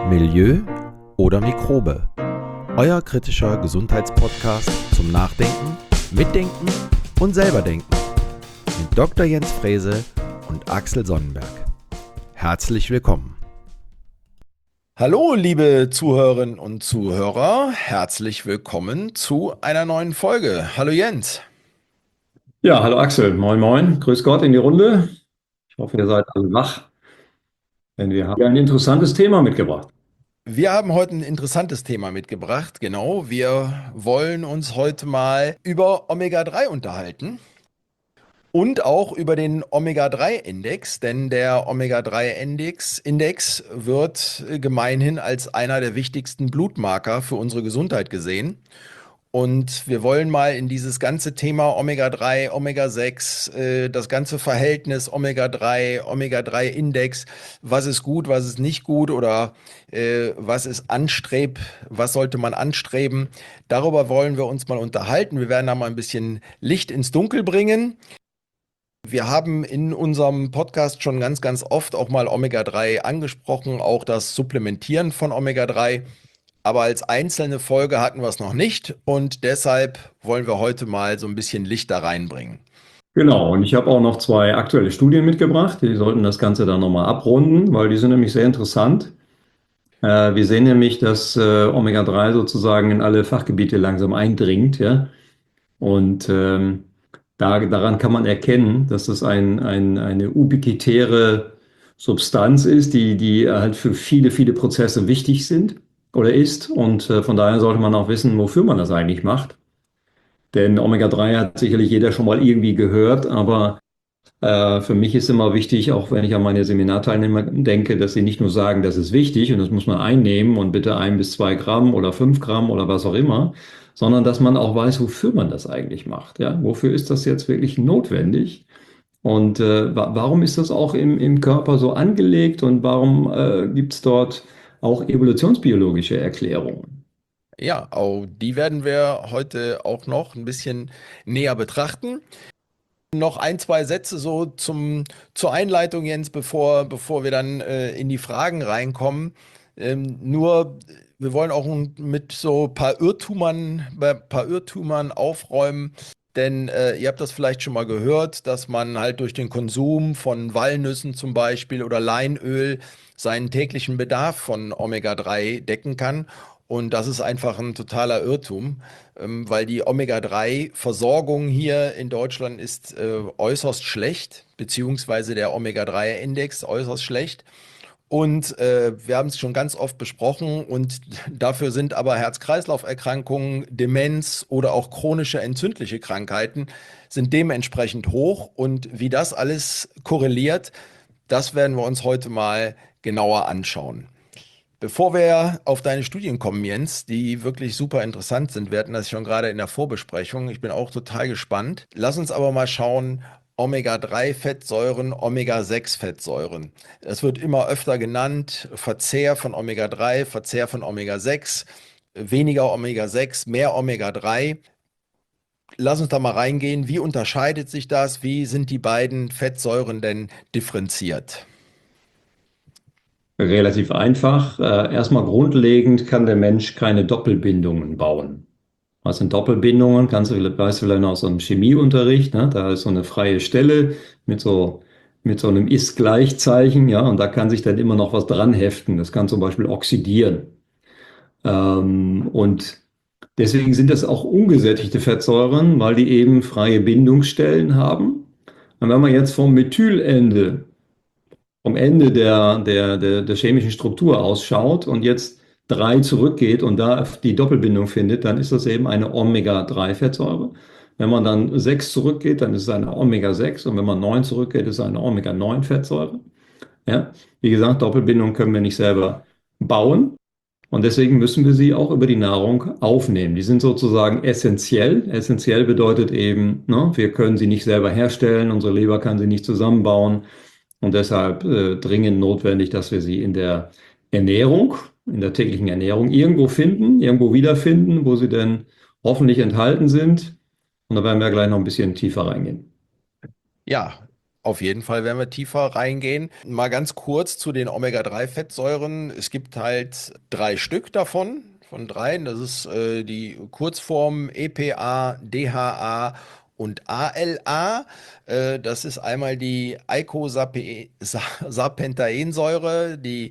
Milieu oder Mikrobe? Euer kritischer Gesundheitspodcast zum Nachdenken, Mitdenken und selberdenken mit Dr. Jens Frese und Axel Sonnenberg. Herzlich willkommen. Hallo, liebe Zuhörerinnen und Zuhörer, herzlich willkommen zu einer neuen Folge. Hallo Jens. Ja, hallo Axel, moin moin, grüß Gott in die Runde. Ich hoffe, ihr seid alle wach, denn wir haben ein interessantes Thema mitgebracht. Wir haben heute ein interessantes Thema mitgebracht. Genau, wir wollen uns heute mal über Omega-3 unterhalten und auch über den Omega-3-Index, denn der Omega-3-Index wird gemeinhin als einer der wichtigsten Blutmarker für unsere Gesundheit gesehen. Und wir wollen mal in dieses ganze Thema Omega-3, Omega-6, das ganze Verhältnis Omega-3, Omega-3-Index, was ist gut, was ist nicht gut oder was sollte man anstreben. Darüber wollen wir uns mal unterhalten. Wir werden da mal ein bisschen Licht ins Dunkel bringen. Wir haben in unserem Podcast schon ganz, ganz oft auch mal Omega-3 angesprochen, auch das Supplementieren von Omega-3. Aber als einzelne Folge hatten wir es noch nicht und deshalb wollen wir heute mal so ein bisschen Licht da reinbringen. Genau, und ich habe auch noch zwei aktuelle Studien mitgebracht, die sollten das Ganze dann nochmal abrunden, weil die sind nämlich sehr interessant. Wir sehen nämlich, dass Omega-3 sozusagen in alle Fachgebiete langsam eindringt, ja. Und daran kann man erkennen, dass das eine ubiquitäre Substanz ist, die halt für viele, viele Prozesse wichtig sind oder ist. Und von daher sollte man auch wissen, wofür man das eigentlich macht. Denn Omega-3 hat sicherlich jeder schon mal irgendwie gehört, aber für mich ist immer wichtig, auch wenn ich an meine Seminarteilnehmer denke, dass sie nicht nur sagen, das ist wichtig und das muss man einnehmen und bitte 1 bis 2 Gramm oder 5 Gramm oder was auch immer, sondern dass man auch weiß, wofür man das eigentlich macht. Ja? Wofür ist das jetzt wirklich notwendig? Und warum ist das auch im Körper so angelegt und warum gibt es dort auch evolutionsbiologische Erklärungen? Ja, auch die werden wir heute auch noch ein bisschen näher betrachten. Noch ein, zwei Sätze so zur Einleitung, Jens, bevor wir dann in die Fragen reinkommen. Wir wollen auch mit so ein paar Irrtümern aufräumen, denn ihr habt das vielleicht schon mal gehört, dass man halt durch den Konsum von Walnüssen zum Beispiel oder Leinöl seinen täglichen Bedarf von Omega-3 decken kann. Und das ist einfach ein totaler Irrtum, weil die Omega-3-Versorgung hier in Deutschland ist äußerst schlecht, beziehungsweise der Omega-3-Index äußerst schlecht. Und wir haben es schon ganz oft besprochen und dafür sind aber Herz-Kreislauf-Erkrankungen, Demenz oder auch chronische entzündliche Krankheiten sind dementsprechend hoch. Und wie das alles korreliert, das werden wir uns heute mal genauer anschauen. Bevor wir auf deine Studien kommen, Jens, die wirklich super interessant sind, wir hatten das schon gerade in der Vorbesprechung, ich bin auch total gespannt. Lass uns aber mal schauen, Omega-3-Fettsäuren, Omega-6-Fettsäuren. Das wird immer öfter genannt, Verzehr von Omega-3, Verzehr von Omega-6, weniger Omega-6, mehr Omega-3. Lass uns da mal reingehen, wie unterscheidet sich das? Wie sind die beiden Fettsäuren denn differenziert? Relativ einfach. Erstmal grundlegend kann der Mensch keine Doppelbindungen bauen. Was sind Doppelbindungen? Weißt du vielleicht noch aus so einem Chemieunterricht, ne? Da ist so eine freie Stelle mit so einem Ist-Gleichzeichen, ja, und da kann sich dann immer noch was dran heften. Das kann zum Beispiel oxidieren. Und deswegen sind das auch ungesättigte Fettsäuren, weil die eben freie Bindungsstellen haben. Und wenn man jetzt vom Ende der chemischen Struktur ausschaut und jetzt 3 zurückgeht und da die Doppelbindung findet, dann ist das eben eine Omega-3-Fettsäure. Wenn man dann 6 zurückgeht, dann ist es eine Omega-6 und wenn man 9 zurückgeht, ist es eine Omega-9-Fettsäure. Ja? Wie gesagt, Doppelbindung können wir nicht selber bauen und deswegen müssen wir sie auch über die Nahrung aufnehmen. Die sind sozusagen essentiell. Essentiell bedeutet eben, ne, wir können sie nicht selber herstellen, unsere Leber kann sie nicht zusammenbauen. Und deshalb dringend notwendig, dass wir sie in der Ernährung, in der täglichen Ernährung irgendwo finden, irgendwo wiederfinden, wo sie denn hoffentlich enthalten sind. Und da werden wir gleich noch ein bisschen tiefer reingehen. Ja, Auf jeden Fall werden wir tiefer reingehen. Mal ganz kurz zu den Omega-3-Fettsäuren. Es gibt halt drei Stück davon, von dreien. Das ist die Kurzform EPA, DHA und ALA. Das ist einmal die Eicosapentaensäure, die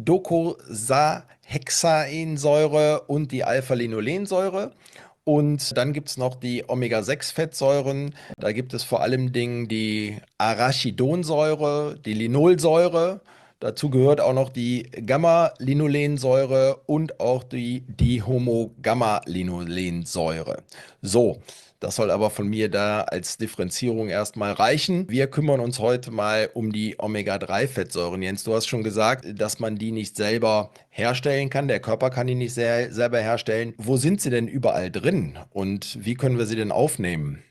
Docosahexaensäure und die Alpha-Linolensäure. Und dann gibt es noch die Omega-6-Fettsäuren. Da gibt es vor allem Dingen die Arachidonsäure, die Linolsäure. Dazu gehört auch noch die Gamma-Linolensäure und auch die Dihomo-Gamma-Linolensäure. So, das soll aber von mir da als Differenzierung erstmal reichen. Wir kümmern uns heute mal um die Omega-3-Fettsäuren. Jens, du hast schon gesagt, dass man die nicht selber herstellen kann. Der Körper kann die nicht selber herstellen. Wo sind sie denn überall drin und wie können wir sie denn aufnehmen?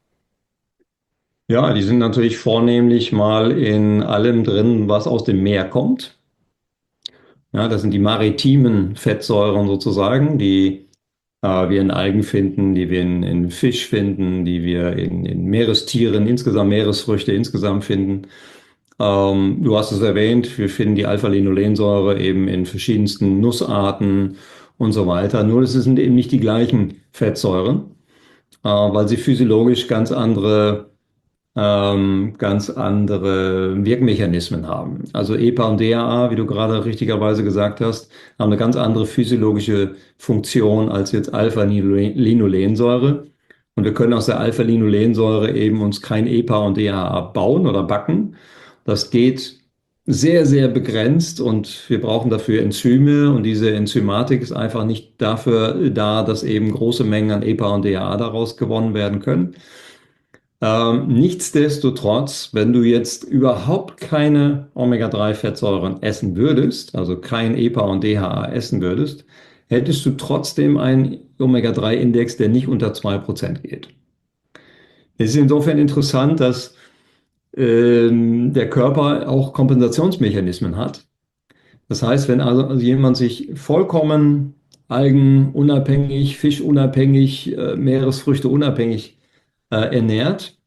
Ja, die sind natürlich vornehmlich mal in allem drin, was aus dem Meer kommt. Ja, das sind die maritimen Fettsäuren sozusagen, die wir in Algen finden, die wir in Fisch finden, die wir in Meerestieren, insgesamt Meeresfrüchte insgesamt finden. Du hast es erwähnt, wir finden die Alpha-Linolensäure eben in verschiedensten Nussarten und so weiter. Nur es sind eben nicht die gleichen Fettsäuren, weil sie physiologisch ganz andere Wirkmechanismen haben. Also EPA und DHA, wie du gerade richtigerweise gesagt hast, haben eine ganz andere physiologische Funktion als jetzt Alpha-Linolensäure. Und wir können aus der Alpha-Linolensäure eben uns kein EPA und DHA bauen oder backen. Das geht sehr, sehr begrenzt und wir brauchen dafür Enzyme und diese Enzymatik ist einfach nicht dafür da, dass eben große Mengen an EPA und DHA daraus gewonnen werden können. Nichtsdestotrotz, wenn du jetzt überhaupt keine Omega-3-Fettsäuren essen würdest, also kein EPA und DHA essen würdest, hättest du trotzdem einen Omega-3-Index, der nicht unter 2% geht. Es ist insofern interessant, dass der Körper auch Kompensationsmechanismen hat. Das heißt, wenn also jemand sich vollkommen algenunabhängig, fischunabhängig, Meeresfrüchte unabhängig ernährt,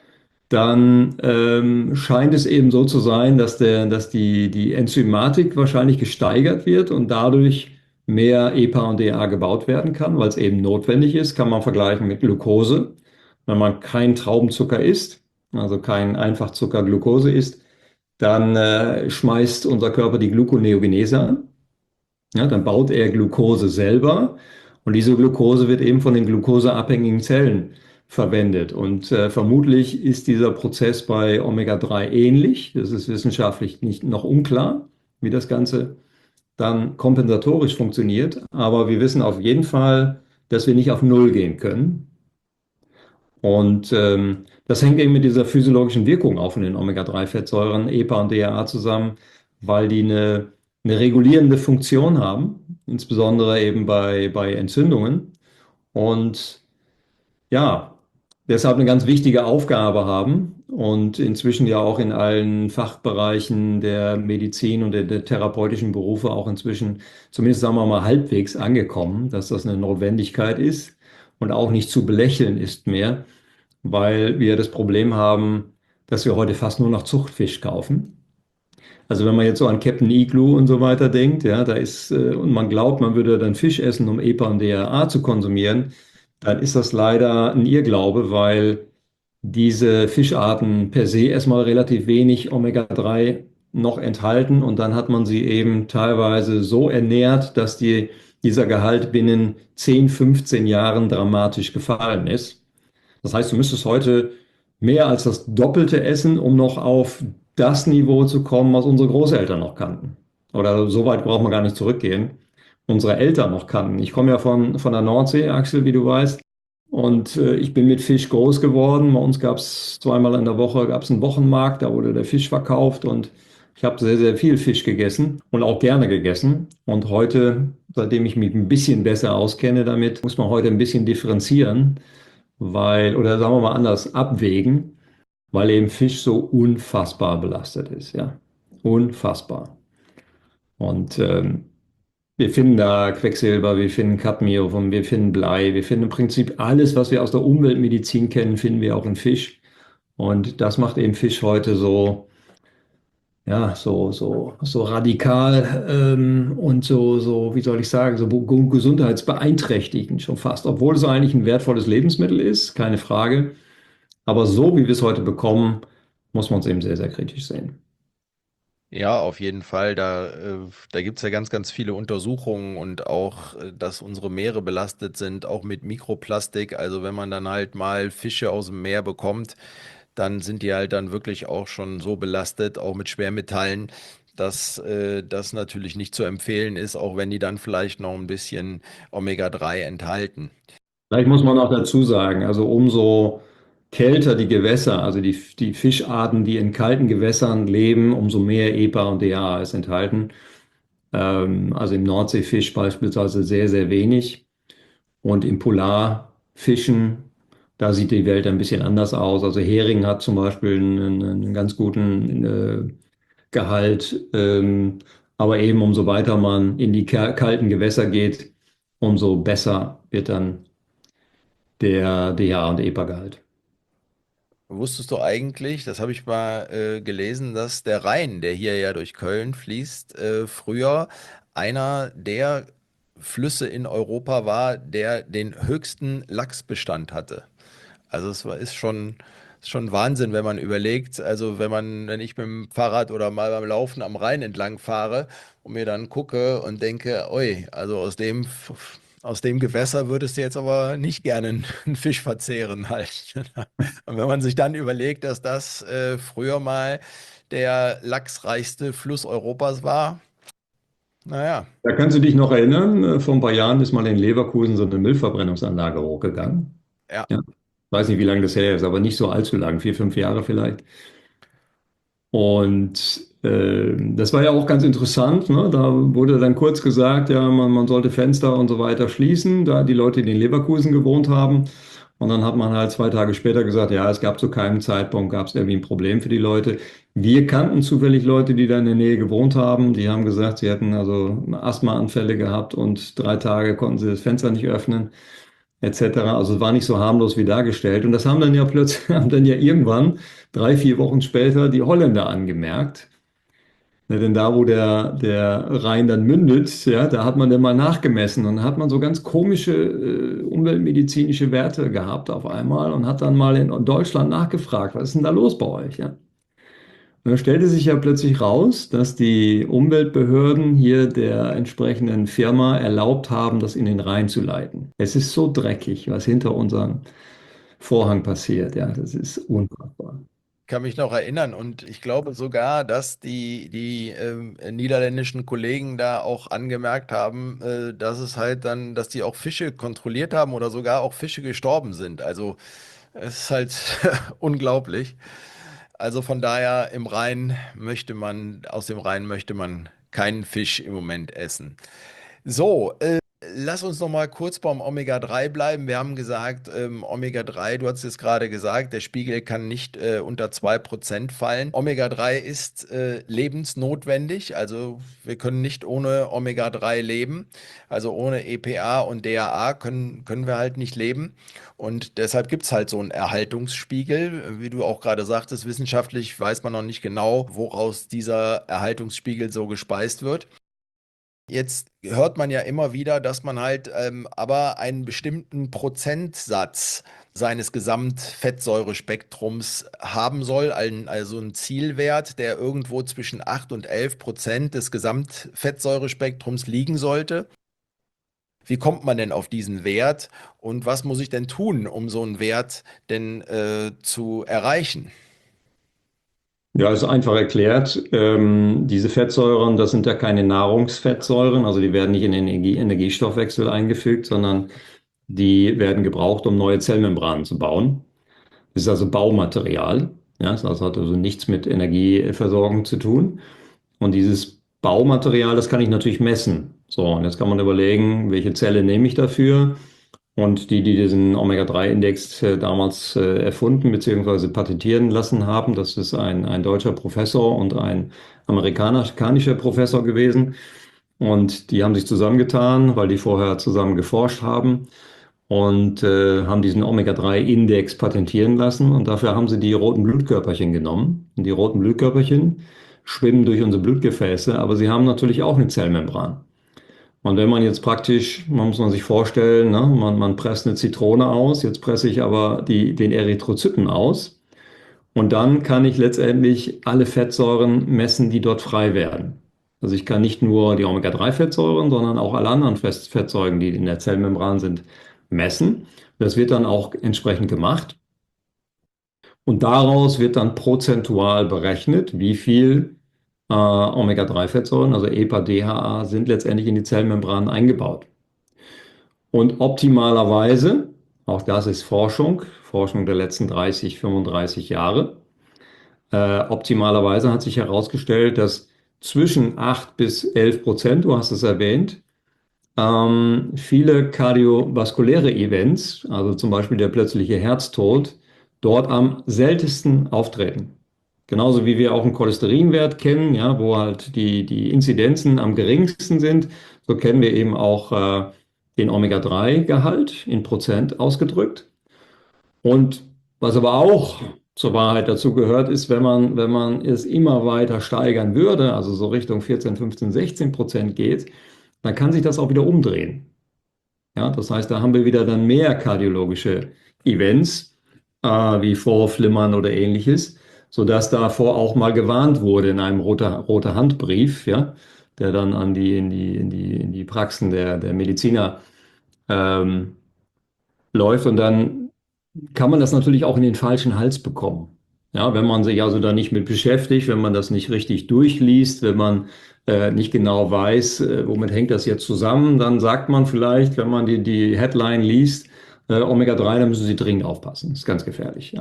dann scheint es eben so zu sein, dass die Enzymatik wahrscheinlich gesteigert wird und dadurch mehr EPA und DHA gebaut werden kann, weil es eben notwendig ist, kann man vergleichen mit Glucose. Wenn man kein Traubenzucker isst, also kein Einfachzucker Glucose isst, dann schmeißt unser Körper die Gluconeogenese an. Ja, dann baut er Glucose selber und diese Glucose wird eben von den glucoseabhängigen Zellen verwendet. Und vermutlich ist dieser Prozess bei Omega-3 ähnlich. Das ist wissenschaftlich nicht noch unklar, wie das Ganze dann kompensatorisch funktioniert. Aber wir wissen auf jeden Fall, dass wir nicht auf Null gehen können. Und das hängt eben mit dieser physiologischen Wirkung auch von den Omega-3-Fettsäuren, EPA und DHA zusammen, weil die eine regulierende Funktion haben, insbesondere eben bei Entzündungen. Und ja, deshalb eine ganz wichtige Aufgabe haben und inzwischen ja auch in allen Fachbereichen der Medizin und der therapeutischen Berufe auch inzwischen zumindest sagen wir mal halbwegs angekommen, dass das eine Notwendigkeit ist und auch nicht zu belächeln ist mehr, weil wir das Problem haben, dass wir heute fast nur noch Zuchtfisch kaufen. Also wenn man jetzt so an Captain Igloo und so weiter denkt, ja, da ist, und man glaubt, man würde dann Fisch essen, um EPA und DHA zu konsumieren, dann ist das leider ein Irrglaube, weil diese Fischarten per se erstmal relativ wenig Omega-3 noch enthalten und dann hat man sie eben teilweise so ernährt, dass dieser Gehalt binnen 10, 15 Jahren dramatisch gefallen ist. Das heißt, du müsstest heute mehr als das Doppelte essen, um noch auf das Niveau zu kommen, was unsere Großeltern noch kannten. Oder so weit braucht man gar nicht zurückgehen. Unsere Eltern noch kannten. Ich komme ja von der Nordsee, Axel, wie du weißt. Und ich bin mit Fisch groß geworden. Bei uns gab es zweimal in der Woche gab's einen Wochenmarkt, da wurde der Fisch verkauft und ich habe sehr, sehr viel Fisch gegessen und auch gerne gegessen. Und heute, seitdem ich mich ein bisschen besser auskenne damit, muss man heute ein bisschen differenzieren, weil, oder sagen wir mal anders, abwägen, weil eben Fisch so unfassbar belastet ist, ja. Unfassbar. Und wir finden da Quecksilber, wir finden Cadmium, wir finden Blei, wir finden im Prinzip alles, was wir aus der Umweltmedizin kennen, finden wir auch in Fisch. Und das macht eben Fisch heute so, ja, so radikal und wie soll ich sagen, so gesundheitsbeeinträchtigend schon fast, obwohl es eigentlich ein wertvolles Lebensmittel ist, keine Frage. Aber so wie wir es heute bekommen, muss man es eben sehr, sehr kritisch sehen. Ja, auf jeden Fall. Da gibt es ja ganz, ganz viele Untersuchungen und auch, dass unsere Meere belastet sind, auch mit Mikroplastik. Also wenn man dann halt mal Fische aus dem Meer bekommt, dann sind die halt dann wirklich auch schon so belastet, auch mit Schwermetallen, dass das natürlich nicht zu empfehlen ist, auch wenn die dann vielleicht noch ein bisschen Omega-3 enthalten. Vielleicht muss man auch dazu sagen, also umso kälter die Gewässer, also die Fischarten, die in kalten Gewässern leben, umso mehr EPA und DHA ist enthalten. Also im Nordseefisch beispielsweise sehr, sehr wenig. Und im Polarfischen, da sieht die Welt ein bisschen anders aus. Also Hering hat zum Beispiel einen ganz guten Gehalt. Aber eben umso weiter man in die kalten Gewässer geht, umso besser wird dann der DHA und EPA-Gehalt. Wusstest du eigentlich, das habe ich mal gelesen, dass der Rhein, der hier ja durch Köln fließt, früher einer der Flüsse in Europa war, der den höchsten Lachsbestand hatte. Also ist schon Wahnsinn, wenn man überlegt, also wenn ich mit dem Fahrrad oder mal beim Laufen am Rhein entlang fahre und mir dann gucke und denke, oi, also aus dem Gewässer würdest du jetzt aber nicht gerne einen Fisch verzehren halt. Und wenn man sich dann überlegt, dass das früher mal der lachsreichste Fluss Europas war, naja, Da kannst du dich noch erinnern, vor ein paar Jahren ist mal in Leverkusen so eine Müllverbrennungsanlage hochgegangen. ja. Ja. Weiß nicht, wie lange das her ist, aber nicht so allzu lang, 4, 5 Jahre vielleicht. Und das war ja auch ganz interessant, ne? Da wurde dann kurz gesagt, ja, man sollte Fenster und so weiter schließen, da die Leute, die in Leverkusen gewohnt haben. Und dann hat man halt 2 Tage später gesagt, ja, es gab zu keinem Zeitpunkt, gab es irgendwie ein Problem für die Leute. Wir kannten zufällig Leute, die da in der Nähe gewohnt haben. Die haben gesagt, sie hätten also Asthmaanfälle gehabt und 3 Tage konnten sie das Fenster nicht öffnen, etc. Also es war nicht so harmlos wie dargestellt. Und das haben dann ja plötzlich, haben dann ja irgendwann 3, 4 Wochen später die Holländer angemerkt. Ja, denn da, wo der Rhein dann mündet, ja, da hat man dann mal nachgemessen und hat man so ganz komische umweltmedizinische Werte gehabt auf einmal und hat dann mal in Deutschland nachgefragt, was ist denn da los bei euch? Ja? Und dann stellte sich ja plötzlich raus, dass die Umweltbehörden hier der entsprechenden Firma erlaubt haben, das in den Rhein zu leiten. Es ist so dreckig, was hinter unserem Vorhang passiert. Ja, das ist unfassbar. Kann mich noch erinnern und ich glaube sogar, dass die niederländischen Kollegen da auch angemerkt haben, dass es halt dann, dass die auch Fische kontrolliert haben oder sogar auch Fische gestorben sind. Also es ist halt unglaublich. Also von daher aus dem Rhein möchte man keinen Fisch im Moment essen. So, lass uns noch mal kurz beim Omega-3 bleiben. Wir haben gesagt, Omega-3, du hast es gerade gesagt, der Spiegel kann nicht unter 2% fallen. Omega-3 ist lebensnotwendig, also wir können nicht ohne Omega-3 leben. Also ohne EPA und DHA können wir halt nicht leben. Und deshalb gibt es halt so einen Erhaltungsspiegel. Wie du auch gerade sagtest, wissenschaftlich weiß man noch nicht genau, woraus dieser Erhaltungsspiegel so gespeist wird. Jetzt hört man ja immer wieder, dass man halt aber einen bestimmten Prozentsatz seines Gesamtfettsäurespektrums haben soll, also einen Zielwert, der irgendwo zwischen 8 und 11% des Gesamtfettsäurespektrums liegen sollte. Wie kommt man denn auf diesen Wert und was muss ich denn tun, um so einen Wert denn zu erreichen? Ja, ist einfach erklärt. Diese Fettsäuren, das sind ja keine Nahrungsfettsäuren, also die werden nicht in den Energiestoffwechsel eingefügt, sondern die werden gebraucht, um neue Zellmembranen zu bauen. Das ist also Baumaterial. Ja, das hat also nichts mit Energieversorgung zu tun. Und dieses Baumaterial, das kann ich natürlich messen. So, und jetzt kann man überlegen, welche Zelle nehme ich dafür? Und die diesen Omega-3-Index damals erfunden bzw. patentieren lassen haben, das ist ein deutscher Professor und ein amerikanischer Professor gewesen. Und die haben sich zusammengetan, weil die vorher zusammen geforscht haben und haben diesen Omega-3-Index patentieren lassen. Und dafür haben sie die roten Blutkörperchen genommen. Und die roten Blutkörperchen schwimmen durch unsere Blutgefäße, aber sie haben natürlich auch eine Zellmembran. Und wenn man jetzt praktisch, man muss man sich vorstellen, ne, man presst eine Zitrone aus, jetzt presse ich aber den Erythrozyten aus. Und dann kann ich letztendlich alle Fettsäuren messen, die dort frei werden. Also ich kann nicht nur die Omega-3-Fettsäuren, sondern auch alle anderen Fettsäuren, die in der Zellmembran sind, messen. Das wird dann auch entsprechend gemacht. Und daraus wird dann prozentual berechnet, wie viel Omega-3-Fettsäuren, also EPA, DHA, sind letztendlich in die Zellmembran eingebaut. Und optimalerweise, auch das ist Forschung der letzten 30, 35 Jahre, optimalerweise hat sich herausgestellt, dass zwischen 8 bis 11%, du hast es erwähnt, viele kardiovaskuläre Events, also zum Beispiel der plötzliche Herztod, dort am seltensten auftreten. Genauso wie wir auch einen Cholesterinwert kennen, ja, wo halt die Inzidenzen am geringsten sind, so kennen wir eben auch den Omega-3-Gehalt in Prozent ausgedrückt. Und was aber auch zur Wahrheit dazu gehört, ist, wenn man es immer weiter steigern würde, also so Richtung 14, 15, 16% geht, dann kann sich das auch wieder umdrehen. Ja, das heißt, da haben wir wieder dann mehr kardiologische Events, wie Vorflimmern oder ähnliches, sodass davor auch mal gewarnt wurde in einem roter Handbrief, ja, der dann an in die Praxen der Mediziner ähm, läuft. Und dann kann man das natürlich auch in den falschen Hals bekommen. Ja, wenn man sich also da nicht mit beschäftigt, wenn man das nicht richtig durchliest, wenn man nicht genau weiß, womit hängt das jetzt zusammen, dann sagt man vielleicht, wenn man die Headline liest, Omega-3, da müssen Sie dringend aufpassen. Das ist ganz gefährlich.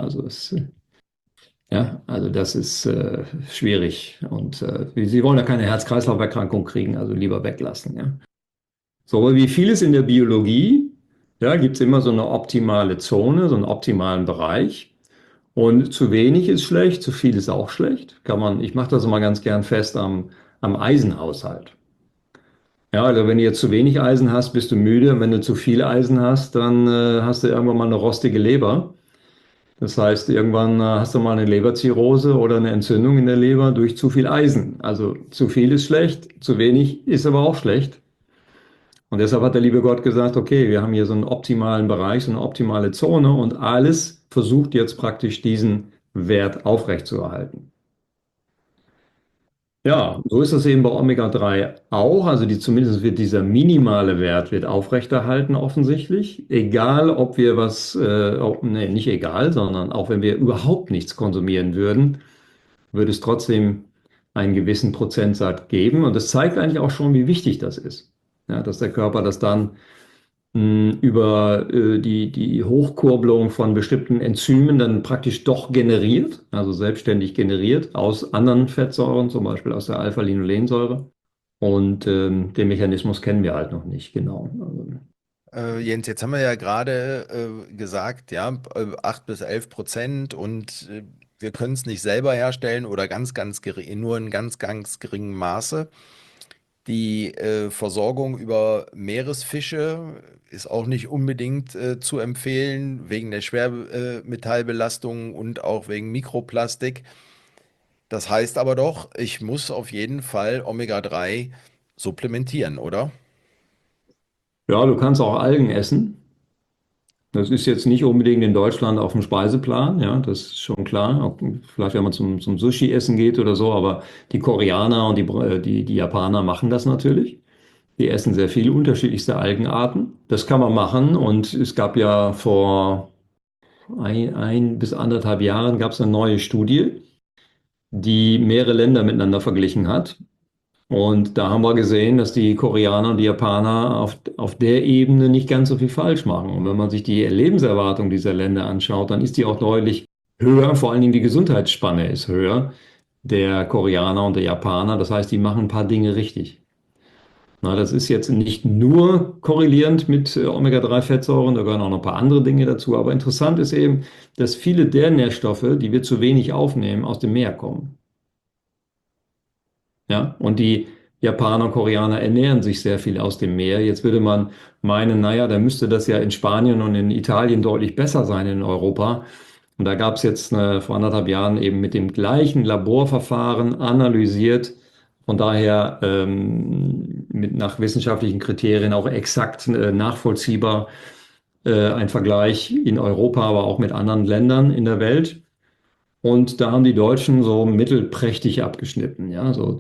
Also das ist schwierig. Und Sie wollen ja keine Herz-Kreislauf-Erkrankung kriegen, also lieber weglassen. Ja. So, aber wie vieles in der Biologie, ja, gibt es immer so eine optimale Zone, so einen optimalen Bereich. Und zu wenig ist schlecht, zu viel ist auch schlecht. Ich mache das immer ganz gern fest am Eisenhaushalt. Ja, also wenn du jetzt zu wenig Eisen hast, bist du müde. Und wenn du zu viel Eisen hast, dann hast du irgendwann mal eine rostige Leber. Das heißt, irgendwann hast du mal eine Leberzirrhose oder eine Entzündung in der Leber durch zu viel Eisen. Also zu viel ist schlecht, zu wenig ist aber auch schlecht. Und deshalb hat der liebe Gott gesagt, okay, wir haben hier so einen optimalen Bereich, so eine optimale Zone und alles versucht jetzt praktisch diesen Wert aufrechtzuerhalten. Ja, so ist das eben bei Omega-3 auch. Also zumindest wird dieser minimale Wert wird aufrechterhalten offensichtlich. Egal, ob wir nee, nicht egal, sondern auch wenn wir überhaupt nichts konsumieren würden, würde es trotzdem einen gewissen Prozentsatz geben. Und das zeigt eigentlich auch schon, wie wichtig das ist. Ja, dass der Körper das dann über die Hochkurbelung von bestimmten Enzymen dann praktisch doch generiert, also selbstständig generiert aus anderen Fettsäuren, zum Beispiel aus der Alpha-Linolensäure. Und den Mechanismus kennen wir halt noch nicht genau. Jens, jetzt haben wir ja gerade gesagt, ja, 8 bis 11% und wir können es nicht selber herstellen oder ganz gering, nur in ganz geringem Maße. Die Versorgung über Meeresfische ist auch nicht unbedingt zu empfehlen, wegen der Schwermetallbelastung und auch wegen Mikroplastik. Das heißt aber doch, ich muss auf jeden Fall Omega-3 supplementieren, oder? Ja, du kannst auch Algen essen. Das ist jetzt nicht unbedingt in Deutschland auf dem Speiseplan, ja, das ist schon klar. Auch vielleicht, wenn man zum Sushi essen geht oder so, aber die Koreaner und die Japaner machen das natürlich. Die essen sehr viele unterschiedlichste Algenarten. Das kann man machen und es gab ja vor ein bis anderthalb Jahren gab es eine neue Studie, die mehrere Länder miteinander verglichen hat. Und da haben wir gesehen, dass die Koreaner und die Japaner auf der Ebene nicht ganz so viel falsch machen. Und wenn man sich die Lebenserwartung dieser Länder anschaut, dann ist die auch deutlich höher. Vor allen Dingen die Gesundheitsspanne ist höher der Koreaner und der Japaner. Das heißt, die machen ein paar Dinge richtig. Na, das ist jetzt nicht nur korrelierend mit Omega-3-Fettsäuren, da gehören auch noch ein paar andere Dinge dazu. Aber interessant ist eben, dass viele der Nährstoffe, die wir zu wenig aufnehmen, aus dem Meer kommen. Ja, und die Japaner, Koreaner ernähren sich sehr viel aus dem Meer. Jetzt würde man meinen, naja, da müsste das ja in Spanien und in Italien deutlich besser sein in Europa. Und da gab es jetzt vor 1,5 Jahren eben mit dem gleichen Laborverfahren analysiert, von daher nach wissenschaftlichen Kriterien auch exakt nachvollziehbar, ein Vergleich in Europa, aber auch mit anderen Ländern in der Welt. Und da haben die Deutschen so mittelprächtig abgeschnitten. Ja, so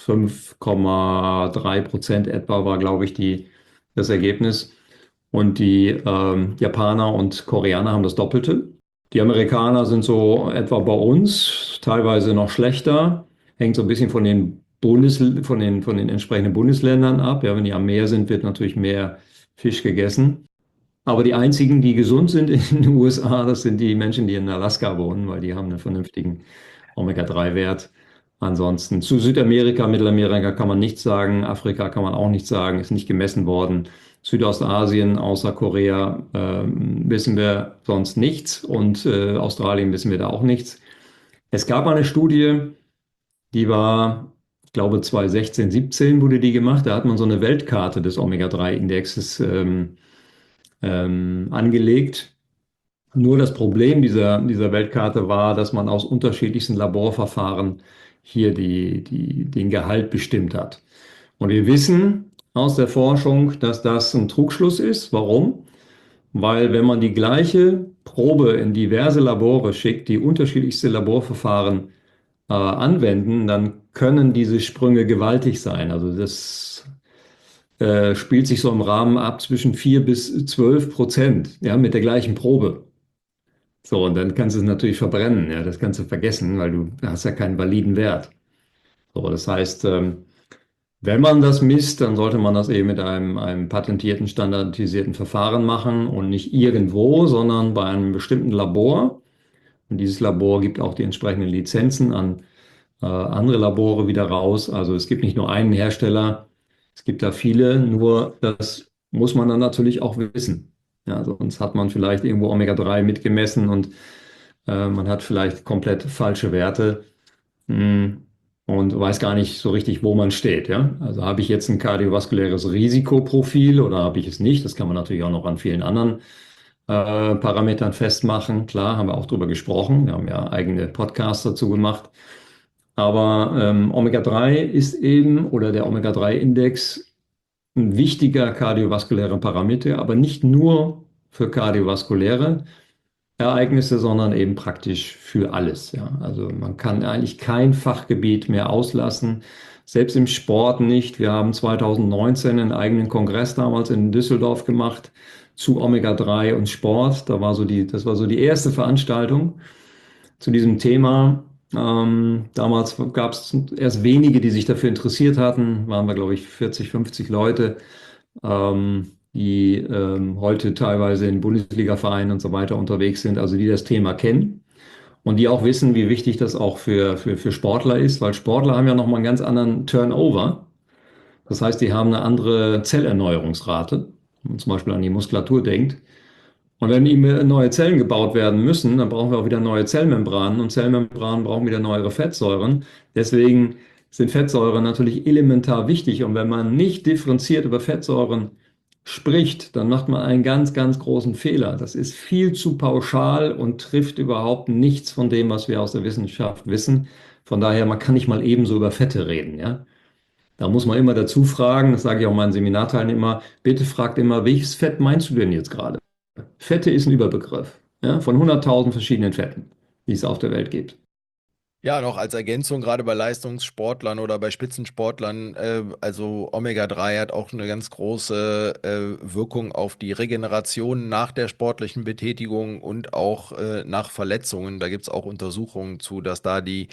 5,3% etwa war, glaube ich, das Ergebnis. Und die Japaner und Koreaner haben das Doppelte. Die Amerikaner sind so etwa bei uns, teilweise noch schlechter. Hängt so ein bisschen von den entsprechenden Bundesländern ab. Ja, wenn die am Meer sind, wird natürlich mehr Fisch gegessen. Aber die einzigen, die gesund sind in den USA, das sind die Menschen, die in Alaska wohnen, weil die haben einen vernünftigen Omega-3-Wert. Ansonsten zu Südamerika, Mittelamerika kann man nichts sagen, Afrika kann man auch nichts sagen, ist nicht gemessen worden. Südostasien außer Korea wissen wir sonst nichts und Australien wissen wir da auch nichts. Es gab mal eine Studie, die war, ich glaube 2016, 17 wurde die gemacht, da hat man so eine Weltkarte des Omega-3-Indexes angelegt. Nur das Problem dieser Weltkarte war, dass man aus unterschiedlichsten Laborverfahren hier den Gehalt bestimmt hat. Und wir wissen aus der Forschung, dass das ein Trugschluss ist. Warum? Weil wenn man die gleiche Probe in diverse Labore schickt, die unterschiedlichste Laborverfahren anwenden, dann können diese Sprünge gewaltig sein. Also das spielt sich so im Rahmen ab zwischen 4 bis 12%, ja, mit der gleichen Probe. So, und dann kannst du es natürlich verbrennen, ja, das kannst du vergessen, weil du hast ja keinen validen Wert. So, das heißt, wenn man das misst, dann sollte man das eben mit einem patentierten, standardisierten Verfahren machen und nicht irgendwo, sondern bei einem bestimmten Labor. Und dieses Labor gibt auch die entsprechenden Lizenzen an andere Labore wieder raus. Also es gibt nicht nur einen Hersteller, es gibt da viele, nur das muss man dann natürlich auch wissen. Ja, sonst hat man vielleicht irgendwo Omega-3 mitgemessen und man hat vielleicht komplett falsche Werte, mh, und weiß gar nicht so richtig, wo man steht. Ja? Also habe ich jetzt ein kardiovaskuläres Risikoprofil oder habe ich es nicht? Das kann man natürlich auch noch an vielen anderen Parametern festmachen. Klar, haben wir auch drüber gesprochen. Wir haben ja eigene Podcasts dazu gemacht. Aber Omega-3 ist eben, oder der Omega-3-Index, ein wichtiger kardiovaskulärer Parameter, aber nicht nur für kardiovaskuläre Ereignisse, sondern eben praktisch für alles. Ja. Also man kann eigentlich kein Fachgebiet mehr auslassen, selbst im Sport nicht. Wir haben 2019 einen eigenen Kongress damals in Düsseldorf gemacht zu Omega-3 und Sport. Das war so die erste Veranstaltung zu diesem Thema. Damals gab es erst wenige, die sich dafür interessiert hatten. Waren wir, glaube ich, 40, 50 Leute, die heute teilweise in Bundesliga-Vereinen und so weiter unterwegs sind, also die das Thema kennen und die auch wissen, wie wichtig das auch für Sportler ist, weil Sportler haben ja nochmal einen ganz anderen Turnover. Das heißt, die haben eine andere Zellerneuerungsrate, wenn man zum Beispiel an die Muskulatur denkt. Und wenn ihm neue Zellen gebaut werden müssen, dann brauchen wir auch wieder neue Zellmembranen und Zellmembranen brauchen wieder neuere Fettsäuren. Deswegen sind Fettsäuren natürlich elementar wichtig. Und wenn man nicht differenziert über Fettsäuren spricht, dann macht man einen ganz, ganz großen Fehler. Das ist viel zu pauschal und trifft überhaupt nichts von dem, was wir aus der Wissenschaft wissen. Von daher, man kann nicht mal ebenso über Fette reden, ja. Da muss man immer dazu fragen, das sage ich auch meinen Seminarteilnehmern, bitte fragt immer, welches Fett meinst du denn jetzt gerade? Fette ist ein Überbegriff, ja, von 100.000 verschiedenen Fetten, die es auf der Welt gibt. Ja, noch als Ergänzung, gerade bei Leistungssportlern oder bei Spitzensportlern, also Omega-3 hat auch eine ganz große Wirkung auf die Regeneration nach der sportlichen Betätigung und auch nach Verletzungen. Da gibt es auch Untersuchungen zu, dass da die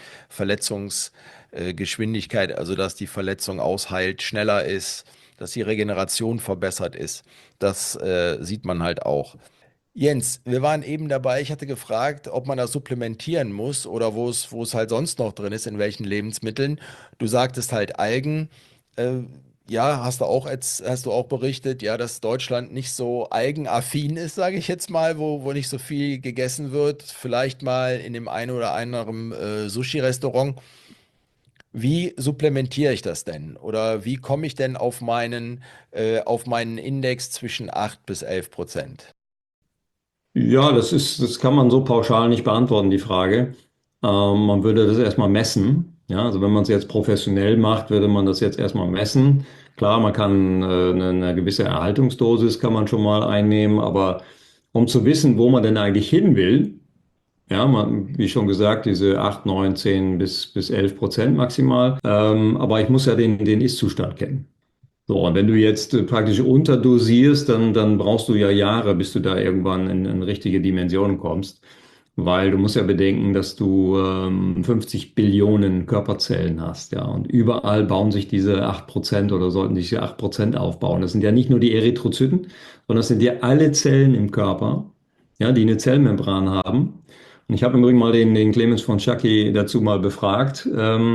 Verletzungsgeschwindigkeit, also dass die Verletzung ausheilt, schneller ist, dass die Regeneration verbessert ist. Das sieht man halt auch. Jens, wir waren eben dabei, ich hatte gefragt, ob man das supplementieren muss oder wo es halt sonst noch drin ist, in welchen Lebensmitteln. Du sagtest halt Algen. Äh, ja, hast du auch berichtet, ja, dass Deutschland nicht so algenaffin ist, sage ich jetzt mal, wo nicht so viel gegessen wird. Vielleicht mal in dem einen oder anderen Sushi-Restaurant. Wie supplementiere ich das denn? Oder wie komme ich denn auf meinen Index zwischen 8 bis 11%? Ja, das kann man so pauschal nicht beantworten, die Frage. Man würde das erstmal messen. Ja, also wenn man es jetzt professionell macht, würde man das jetzt erstmal messen. Klar, man kann eine gewisse Erhaltungsdosis kann man schon mal einnehmen, aber um zu wissen, wo man denn eigentlich hin will, ja, wie schon gesagt, diese 8, 9, 10 bis 11% maximal. Aber ich muss ja den Ist-Zustand kennen. So, und wenn du jetzt praktisch unterdosierst, dann brauchst du ja Jahre, bis du da irgendwann in richtige Dimensionen kommst. Weil du musst ja bedenken, dass du 50 Billionen Körperzellen hast, ja. Und überall bauen sich diese 8% oder sollten sich diese 8% aufbauen. Das sind ja nicht nur die Erythrozyten, sondern das sind ja alle Zellen im Körper, ja, die eine Zellmembran haben. Und ich habe im Übrigen mal den Clemens von Schucky dazu mal befragt.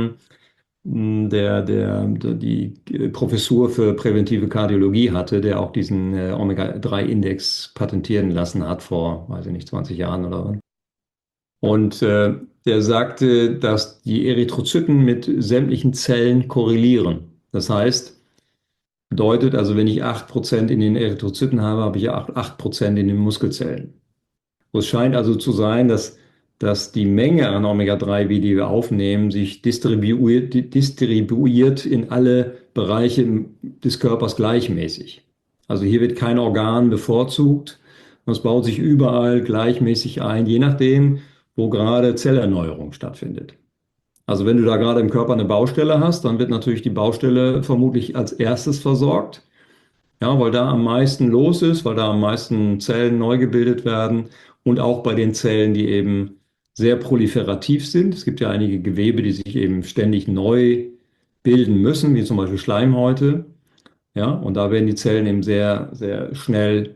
Die Professur für präventive Kardiologie hatte, der auch diesen Omega-3-Index patentieren lassen hat vor, weiß ich nicht, 20 Jahren oder was. Und der sagte, dass die Erythrozyten mit sämtlichen Zellen korrelieren. Das heißt, bedeutet also, wenn ich 8% in den Erythrozyten habe, habe ich auch 8% in den Muskelzellen. So, es scheint also zu sein, dass die Menge an Omega-3, wie die wir aufnehmen, sich distribuiert in alle Bereiche des Körpers gleichmäßig. Also hier wird kein Organ bevorzugt, es baut sich überall gleichmäßig ein, je nachdem, wo gerade Zellerneuerung stattfindet. Also wenn du da gerade im Körper eine Baustelle hast, dann wird natürlich die Baustelle vermutlich als erstes versorgt. Ja, weil da am meisten los ist, weil da am meisten Zellen neu gebildet werden und auch bei den Zellen, die eben sehr proliferativ sind. Es gibt ja einige Gewebe, die sich eben ständig neu bilden müssen, wie zum Beispiel Schleimhäute. Ja, und da werden die Zellen eben sehr, sehr schnell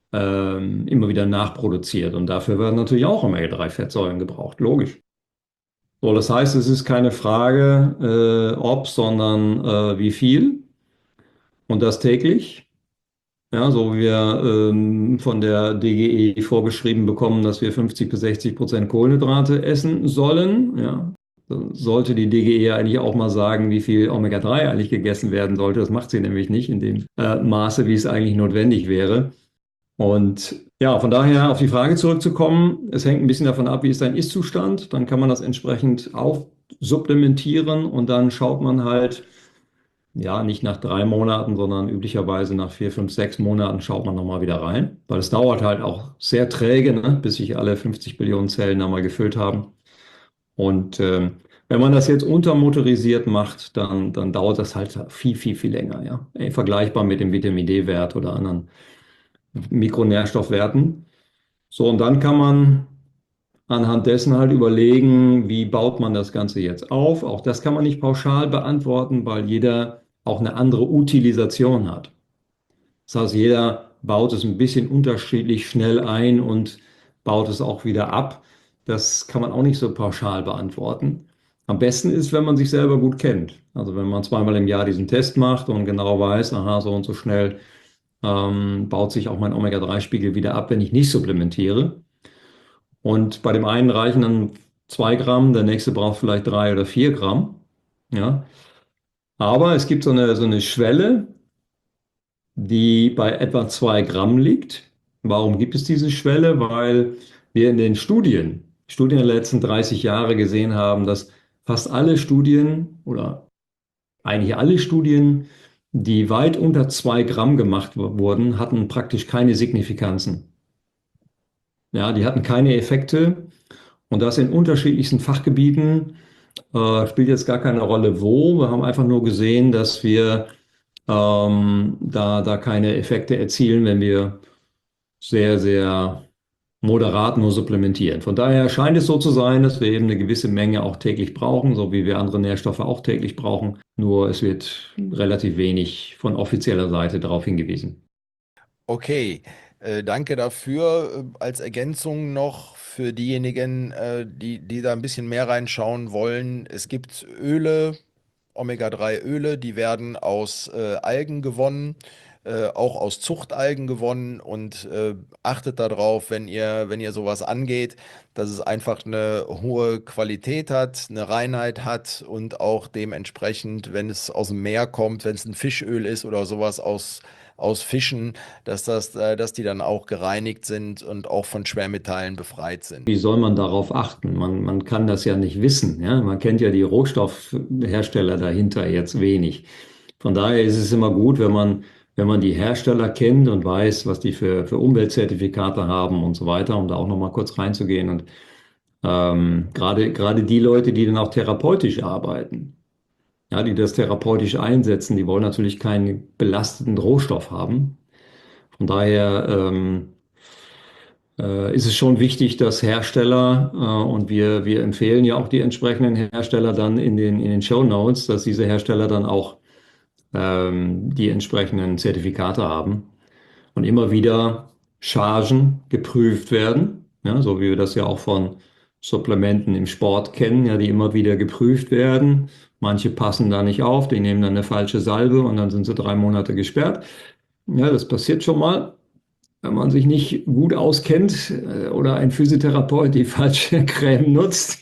immer wieder nachproduziert. Und dafür werden natürlich auch Omega-3-Fettsäuren gebraucht, logisch. So, das heißt, es ist keine Frage, ob, sondern wie viel und das täglich. Ja, so wie wir von der DGE vorgeschrieben bekommen, dass wir 50 bis 60% Kohlenhydrate essen sollen. Ja, dann sollte die DGE eigentlich auch mal sagen, wie viel Omega-3 eigentlich gegessen werden sollte. Das macht sie nämlich nicht in dem Maße, wie es eigentlich notwendig wäre. Und ja, von daher auf die Frage zurückzukommen, es hängt ein bisschen davon ab, wie ist dein Ist-Zustand. Dann kann man das entsprechend aufsupplementieren und dann schaut man halt, ja, nicht nach 3 Monaten, sondern üblicherweise nach 4, 5, 6 Monaten schaut man nochmal wieder rein. Weil es dauert halt auch sehr träge, ne, bis sich alle 50 Billionen Zellen da mal gefüllt haben. Und wenn man das jetzt untermotorisiert macht, dann dauert das halt viel, viel, viel länger, ja. Vergleichbar mit dem Vitamin D-Wert oder anderen Mikronährstoffwerten. So, und dann kann man anhand dessen halt überlegen, wie baut man das Ganze jetzt auf. Auch das kann man nicht pauschal beantworten, weil jeder auch eine andere Utilisation hat. Das heißt, jeder baut es ein bisschen unterschiedlich schnell ein und baut es auch wieder ab. Das kann man auch nicht so pauschal beantworten. Am besten ist, wenn man sich selber gut kennt. Also wenn man zweimal im Jahr diesen Test macht und genau weiß, aha, so und so schnell baut sich auch mein Omega-3-Spiegel wieder ab, wenn ich nicht supplementiere. Und bei dem einen reichen dann 2 Gramm, der nächste braucht vielleicht 3 oder 4 Gramm. Ja. Aber es gibt so eine Schwelle, die bei etwa 2 Gramm liegt. Warum gibt es diese Schwelle? Weil wir in den Studien der letzten 30 Jahre gesehen haben, dass fast alle Studien oder eigentlich alle Studien, die weit unter 2 Gramm gemacht wurden, hatten praktisch keine Signifikanzen. Ja, die hatten keine Effekte und das in unterschiedlichsten Fachgebieten. Spielt jetzt gar keine Rolle wo. Wir haben einfach nur gesehen, dass wir da keine Effekte erzielen, wenn wir sehr, sehr moderat nur supplementieren. Von daher scheint es so zu sein, dass wir eben eine gewisse Menge auch täglich brauchen, so wie wir andere Nährstoffe auch täglich brauchen. Nur es wird relativ wenig von offizieller Seite darauf hingewiesen. Okay, danke dafür. Als Ergänzung noch für diejenigen, die da ein bisschen mehr reinschauen wollen. Es gibt Öle, Omega-3-Öle, die werden aus Algen gewonnen. auch aus Zuchtalgen gewonnen und achtet darauf, wenn ihr sowas angeht, dass es einfach eine hohe Qualität hat, eine Reinheit hat und auch dementsprechend, wenn es aus dem Meer kommt, wenn es ein Fischöl ist oder sowas aus Fischen, dass die dann auch gereinigt sind und auch von Schwermetallen befreit sind. Wie soll man darauf achten? Man kann das ja nicht wissen. Ja? Man kennt ja die Rohstoffhersteller dahinter jetzt wenig. Von daher ist es immer gut, wenn man die Hersteller kennt und weiß, was die für Umweltzertifikate haben und so weiter, um da auch nochmal kurz reinzugehen. Und gerade die Leute, die dann auch therapeutisch arbeiten, ja, die das therapeutisch einsetzen, die wollen natürlich keinen belastenden Rohstoff haben. Von daher ist es schon wichtig, dass Hersteller, und wir empfehlen ja auch die entsprechenden Hersteller dann in den Show Notes, dass diese Hersteller dann auch die entsprechenden Zertifikate haben und immer wieder Chargen geprüft werden, ja, so wie wir das ja auch von Supplementen im Sport kennen, ja, die immer wieder geprüft werden. Manche passen da nicht auf, die nehmen dann eine falsche Salbe und dann sind sie 3 Monate gesperrt. Ja, das passiert schon mal, wenn man sich nicht gut auskennt oder ein Physiotherapeut die falsche Creme nutzt.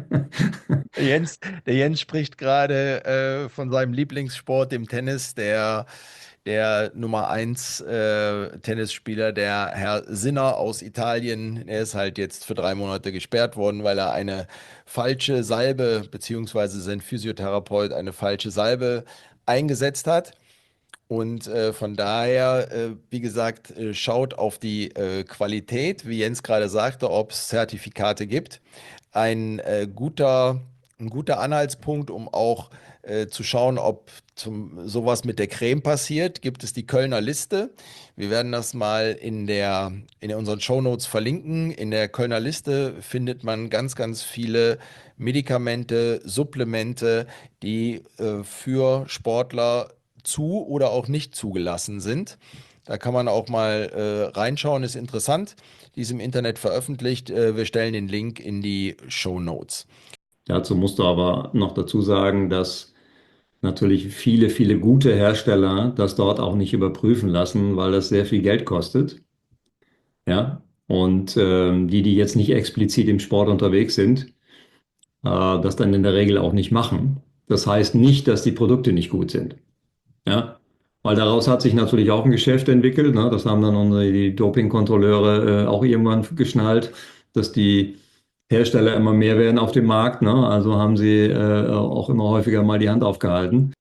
Der Jens spricht gerade von seinem Lieblingssport, dem Tennis, der Nummer 1 Tennisspieler, der Herr Sinner aus Italien. Er ist halt jetzt für 3 Monate gesperrt worden, weil er eine falsche Salbe, beziehungsweise sein Physiotherapeut eine falsche Salbe eingesetzt hat. Und von daher, wie gesagt, schaut auf die Qualität, wie Jens gerade sagte, ob es Zertifikate gibt. Ein guter Anhaltspunkt, um auch zu schauen, ob sowas mit der Creme passiert, gibt es die Kölner Liste. Wir werden das mal in unseren Shownotes verlinken. In der Kölner Liste findet man ganz viele Medikamente, Supplemente, die für Sportler zu oder auch nicht zugelassen sind. Da kann man auch mal reinschauen, ist interessant. Die ist im Internet veröffentlicht. Wir stellen den Link in die Show Notes. Dazu musst du aber noch dazu sagen, dass natürlich viele gute Hersteller das dort auch nicht überprüfen lassen, weil das sehr viel Geld kostet. Ja, und die jetzt nicht explizit im Sport unterwegs sind, das dann in der Regel auch nicht machen. Das heißt nicht, dass die Produkte nicht gut sind. Ja, weil daraus hat sich natürlich auch ein Geschäft entwickelt. Ne? Das haben dann die Dopingkontrolleure auch irgendwann geschnallt, dass die Hersteller immer mehr werden auf dem Markt. Ne? Also haben sie auch immer häufiger mal die Hand aufgehalten.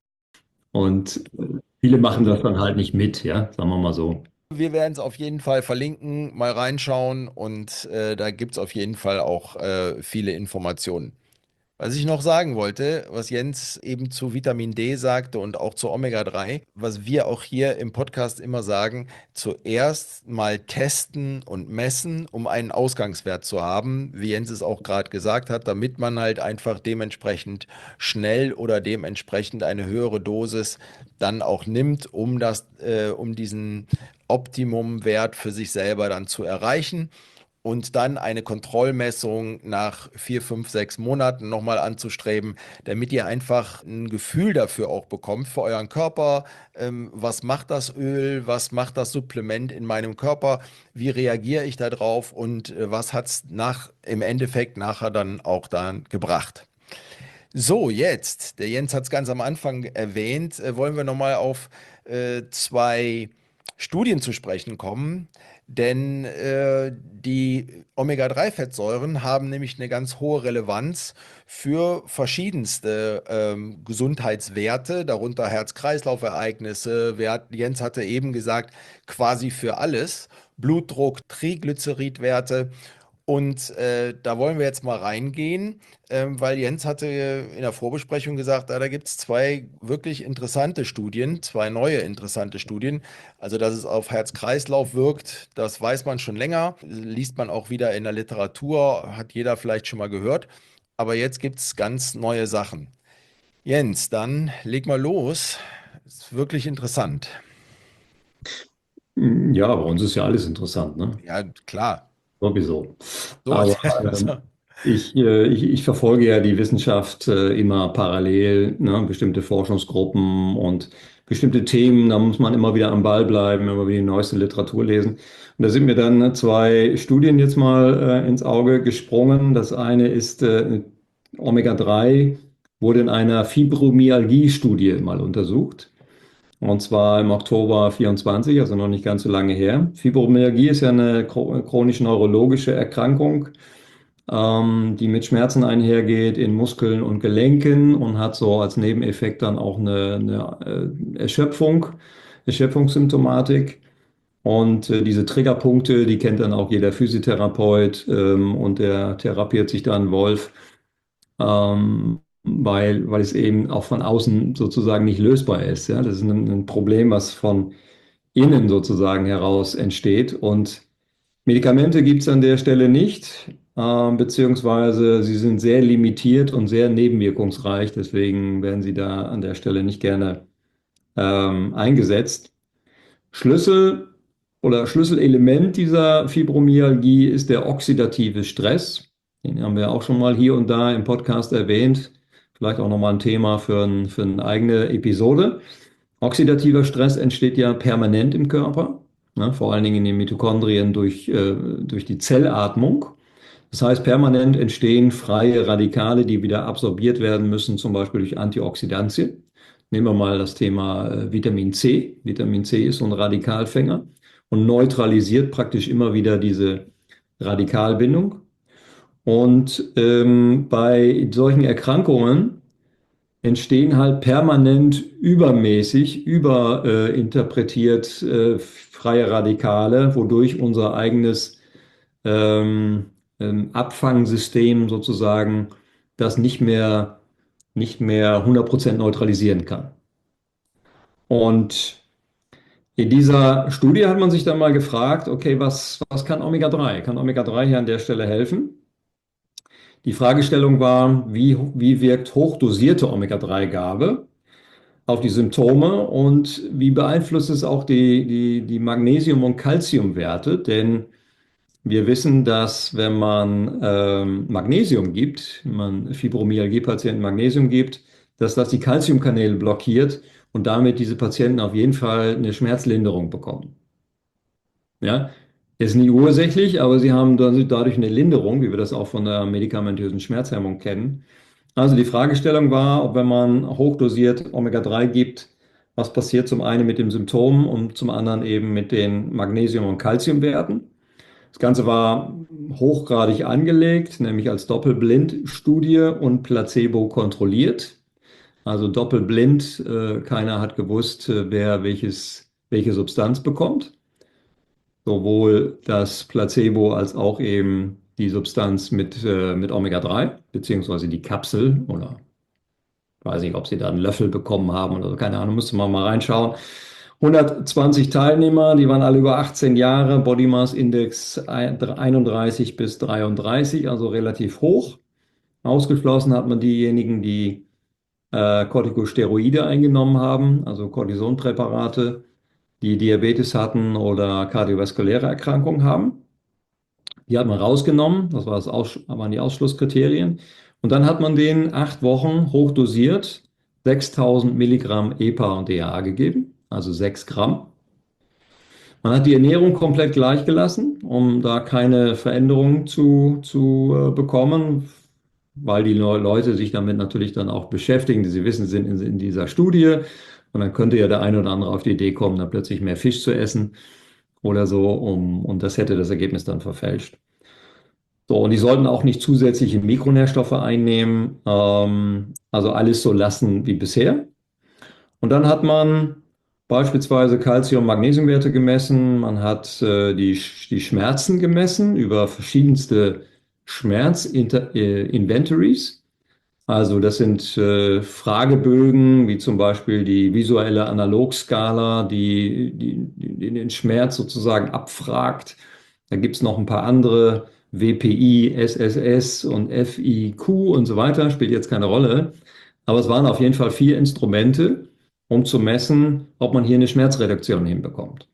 Und viele machen das dann halt nicht mit, ja, sagen wir mal so. Wir werden es auf jeden Fall verlinken, mal reinschauen und da gibt es auf jeden Fall auch viele Informationen. Was ich noch sagen wollte, was Jens eben zu Vitamin D sagte und auch zu Omega-3, was wir auch hier im Podcast immer sagen, zuerst mal testen und messen, um einen Ausgangswert zu haben, wie Jens es auch gerade gesagt hat, damit man halt einfach dementsprechend schnell oder dementsprechend eine höhere Dosis dann auch nimmt, um diesen Optimumwert für sich selber dann zu erreichen und dann eine Kontrollmessung nach 4, 5, 6 Monaten nochmal anzustreben, damit ihr einfach ein Gefühl dafür auch bekommt für euren Körper. Was macht das Öl? Was macht das Supplement in meinem Körper? Wie reagiere ich darauf? Und was hat es im Endeffekt nachher dann auch dann gebracht? So, jetzt, der Jens hat es ganz am Anfang erwähnt, wollen wir nochmal auf zwei Studien zu sprechen kommen. Denn die Omega-3-Fettsäuren haben nämlich eine ganz hohe Relevanz für verschiedenste Gesundheitswerte, darunter Herz-Kreislauf-Ereignisse. Jens hatte eben gesagt, quasi für alles. Blutdruck, Triglyceridwerte. Und da wollen wir jetzt mal reingehen, weil Jens hatte in der Vorbesprechung gesagt, da gibt es zwei wirklich interessante Studien, zwei neue interessante Studien. Also, dass es auf Herz-Kreislauf wirkt, das weiß man schon länger, liest man auch wieder in der Literatur, hat jeder vielleicht schon mal gehört. Aber jetzt gibt es ganz neue Sachen. Jens, dann leg mal los. Ist wirklich interessant. Ja, bei uns ist ja alles interessant, ne? Ja, klar. Sowieso. So, Aber so. ich verfolge ja die Wissenschaft immer parallel, ne? Bestimmte Forschungsgruppen und bestimmte Themen, da muss man immer wieder am Ball bleiben, immer wieder die neueste Literatur lesen. Und da sind mir dann zwei Studien jetzt mal ins Auge gesprungen. Das eine ist Omega-3 wurde in einer Fibromyalgie-Studie mal untersucht. Und zwar im Oktober 24, also noch nicht ganz so lange her. Fibromyalgie ist ja eine chronisch-neurologische Erkrankung, die mit Schmerzen einhergeht in Muskeln und Gelenken und hat so als Nebeneffekt dann auch eine Erschöpfungssymptomatik. Und diese Triggerpunkte, die kennt dann auch jeder Physiotherapeut, und der therapiert sich dann Wolf, weil es eben auch von außen sozusagen nicht lösbar ist. Ja? Das ist ein Problem, was von innen sozusagen heraus entsteht. Und Medikamente gibt es an der Stelle nicht, beziehungsweise sie sind sehr limitiert und sehr nebenwirkungsreich. Deswegen werden sie da an der Stelle nicht gerne eingesetzt. Schlüssel oder Schlüsselelement dieser Fibromyalgie ist der oxidative Stress. Den haben wir auch schon mal hier und da im Podcast erwähnt. Vielleicht auch nochmal ein Thema für eine eigene Episode. Oxidativer Stress entsteht ja permanent im Körper, ne, vor allen Dingen in den Mitochondrien durch die Zellatmung. Das heißt, permanent entstehen freie Radikale, die wieder absorbiert werden müssen, zum Beispiel durch Antioxidantien. Nehmen wir mal das Thema Vitamin C. Vitamin C ist so ein Radikalfänger und neutralisiert praktisch immer wieder diese Radikalbindung. Und bei solchen Erkrankungen entstehen halt permanent übermäßig, überinterpretiert freie Radikale, wodurch unser eigenes Abfangsystem sozusagen das nicht mehr 100% neutralisieren kann. Und in dieser Studie hat man sich dann mal gefragt, okay, was kann Omega-3? Kann Omega-3 hier an der Stelle helfen? Die Fragestellung war, wie wirkt hochdosierte Omega-3-Gabe auf die Symptome und wie beeinflusst es auch die Magnesium- und Calciumwerte? Denn wir wissen, dass wenn man Magnesium gibt, wenn man Fibromyalgie-Patienten Magnesium gibt, dass das die Calciumkanäle blockiert und damit diese Patienten auf jeden Fall eine Schmerzlinderung bekommen. Ja, ist nicht ursächlich, aber sie haben dadurch eine Linderung, wie wir das auch von der medikamentösen Schmerzhemmung kennen. Also die Fragestellung war, ob wenn man hochdosiert Omega-3 gibt, was passiert zum einen mit dem Symptom und zum anderen eben mit den Magnesium- und Calciumwerten. Das Ganze war hochgradig angelegt, nämlich als Doppelblindstudie und Placebo kontrolliert. Also doppelblind, keiner hat gewusst, wer welche Substanz bekommt. Sowohl das Placebo als auch eben die Substanz mit Omega-3, beziehungsweise die Kapsel oder weiß nicht, ob sie da einen Löffel bekommen haben oder so, keine Ahnung, müsste man mal reinschauen. 120 Teilnehmer, die waren alle über 18 Jahre, Body Mass Index 31 bis 33, also relativ hoch. Ausgeschlossen hat man diejenigen, die Corticosteroide eingenommen haben, also Cortisonpräparate, die Diabetes hatten oder kardiovaskuläre Erkrankungen haben. Die hat man rausgenommen, waren die Ausschlusskriterien. Und dann hat man denen 8 Wochen hochdosiert 6000 Milligramm EPA und DHA gegeben, also 6 Gramm. Man hat die Ernährung komplett gleich gelassen, um da keine Veränderungen zu bekommen, weil die Leute sich damit natürlich dann auch beschäftigen, die sie wissen, sind in dieser Studie. Und dann könnte ja der eine oder andere auf die Idee kommen, dann plötzlich mehr Fisch zu essen oder so, und das hätte das Ergebnis dann verfälscht. So, und die sollten auch nicht zusätzliche Mikronährstoffe einnehmen, also alles so lassen wie bisher. Und dann hat man beispielsweise Calcium- und Magnesiumwerte gemessen, man hat die Schmerzen gemessen über verschiedenste Schmerz-Inventories. Also das sind Fragebögen, wie zum Beispiel die visuelle Analogskala, die den Schmerz sozusagen abfragt. Da gibt es noch ein paar andere, WPI, SSS und FIQ und so weiter, spielt jetzt keine Rolle. Aber es waren auf jeden Fall 4 Instrumente, um zu messen, ob man hier eine Schmerzreduktion hinbekommt.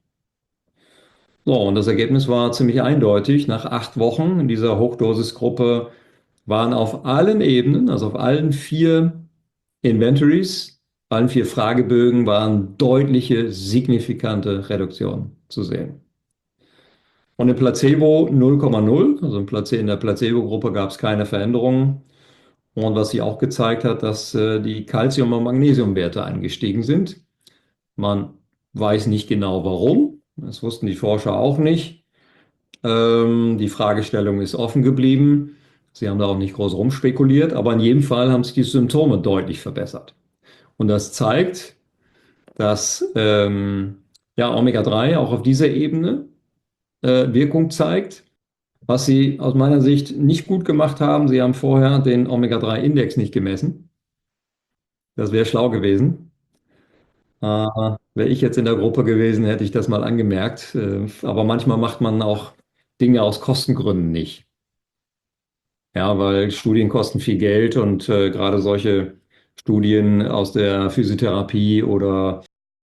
So, und das Ergebnis war ziemlich eindeutig. Nach 8 Wochen in dieser Hochdosisgruppe waren auf allen Ebenen, also auf allen 4 Inventories, allen 4 Fragebögen waren deutliche, signifikante Reduktionen zu sehen. Und im Placebo 0,0, also in der Placebo-Gruppe gab es keine Veränderungen. Und was sich auch gezeigt hat, dass die Calcium- und Magnesiumwerte angestiegen sind. Man weiß nicht genau warum. Das wussten die Forscher auch nicht. Die Fragestellung ist offen geblieben. Sie haben da auch nicht groß rumspekuliert, aber in jedem Fall haben sich die Symptome deutlich verbessert. Und das zeigt, dass ja, Omega-3 auch auf dieser Ebene Wirkung zeigt. Was sie aus meiner Sicht nicht gut gemacht haben, sie haben vorher den Omega-3-Index nicht gemessen. Das wäre schlau gewesen. Wäre ich jetzt in der Gruppe gewesen, hätte ich das mal angemerkt. Aber manchmal macht man auch Dinge aus Kostengründen nicht. Ja, weil Studien kosten viel Geld und gerade solche Studien aus der Physiotherapie oder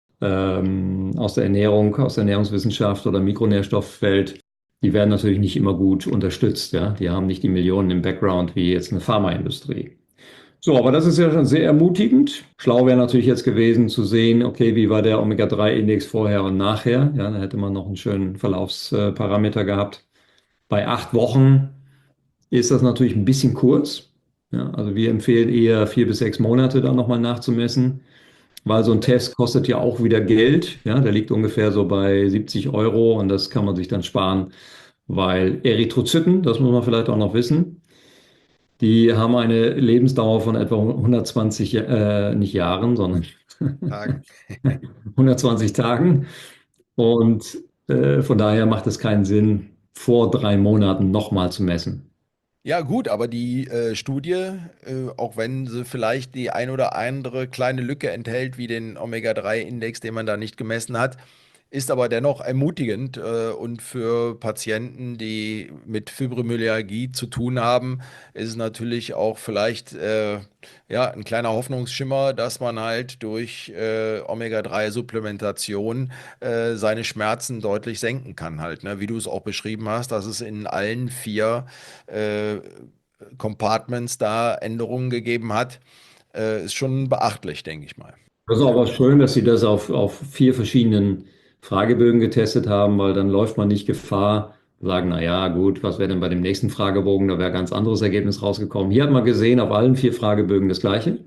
aus der Ernährung, aus der Ernährungswissenschaft oder Mikronährstofffeld, die werden natürlich nicht immer gut unterstützt. Ja? Die haben nicht die Millionen im Background wie jetzt eine Pharmaindustrie. So, aber das ist ja schon sehr ermutigend. Schlau wäre natürlich jetzt gewesen zu sehen, okay, wie war der Omega-3-Index vorher und nachher? Ja, da hätte man noch einen schönen Verlaufsparameter gehabt. Bei 8 Wochen ist das natürlich ein bisschen kurz. Ja, also wir empfehlen eher 4 bis 6 Monate dann nochmal nachzumessen, weil so ein Test kostet ja auch wieder Geld. Ja, der liegt ungefähr so bei 70 € und das kann man sich dann sparen, weil Erythrozyten, das muss man vielleicht auch noch wissen, die haben eine Lebensdauer von etwa 120, nicht Jahren, sondern Tagen. 120 Tagen. Und von daher macht es keinen Sinn, vor 3 Monaten nochmal zu messen. Ja, gut, aber die Studie, auch wenn sie vielleicht die ein oder andere kleine Lücke enthält, wie den Omega-3-Index, den man da nicht gemessen hat, ist aber dennoch ermutigend und für Patienten, die mit Fibromyalgie zu tun haben, ist es natürlich auch vielleicht ja, ein kleiner Hoffnungsschimmer, dass man halt durch Omega-3-Supplementation seine Schmerzen deutlich senken kann halt, ne? Wie du es auch beschrieben hast, dass es in allen 4 äh, Compartments da Änderungen gegeben hat, ist schon beachtlich, denke ich mal. Das ist aber schön, dass Sie das auf 4 verschiedenen Fragebögen getestet haben, weil dann läuft man nicht Gefahr, zu sagen, na ja, gut, was wäre denn bei dem nächsten Fragebogen? Da wäre ein ganz anderes Ergebnis rausgekommen. Hier hat man gesehen, auf allen 4 Fragebögen das Gleiche.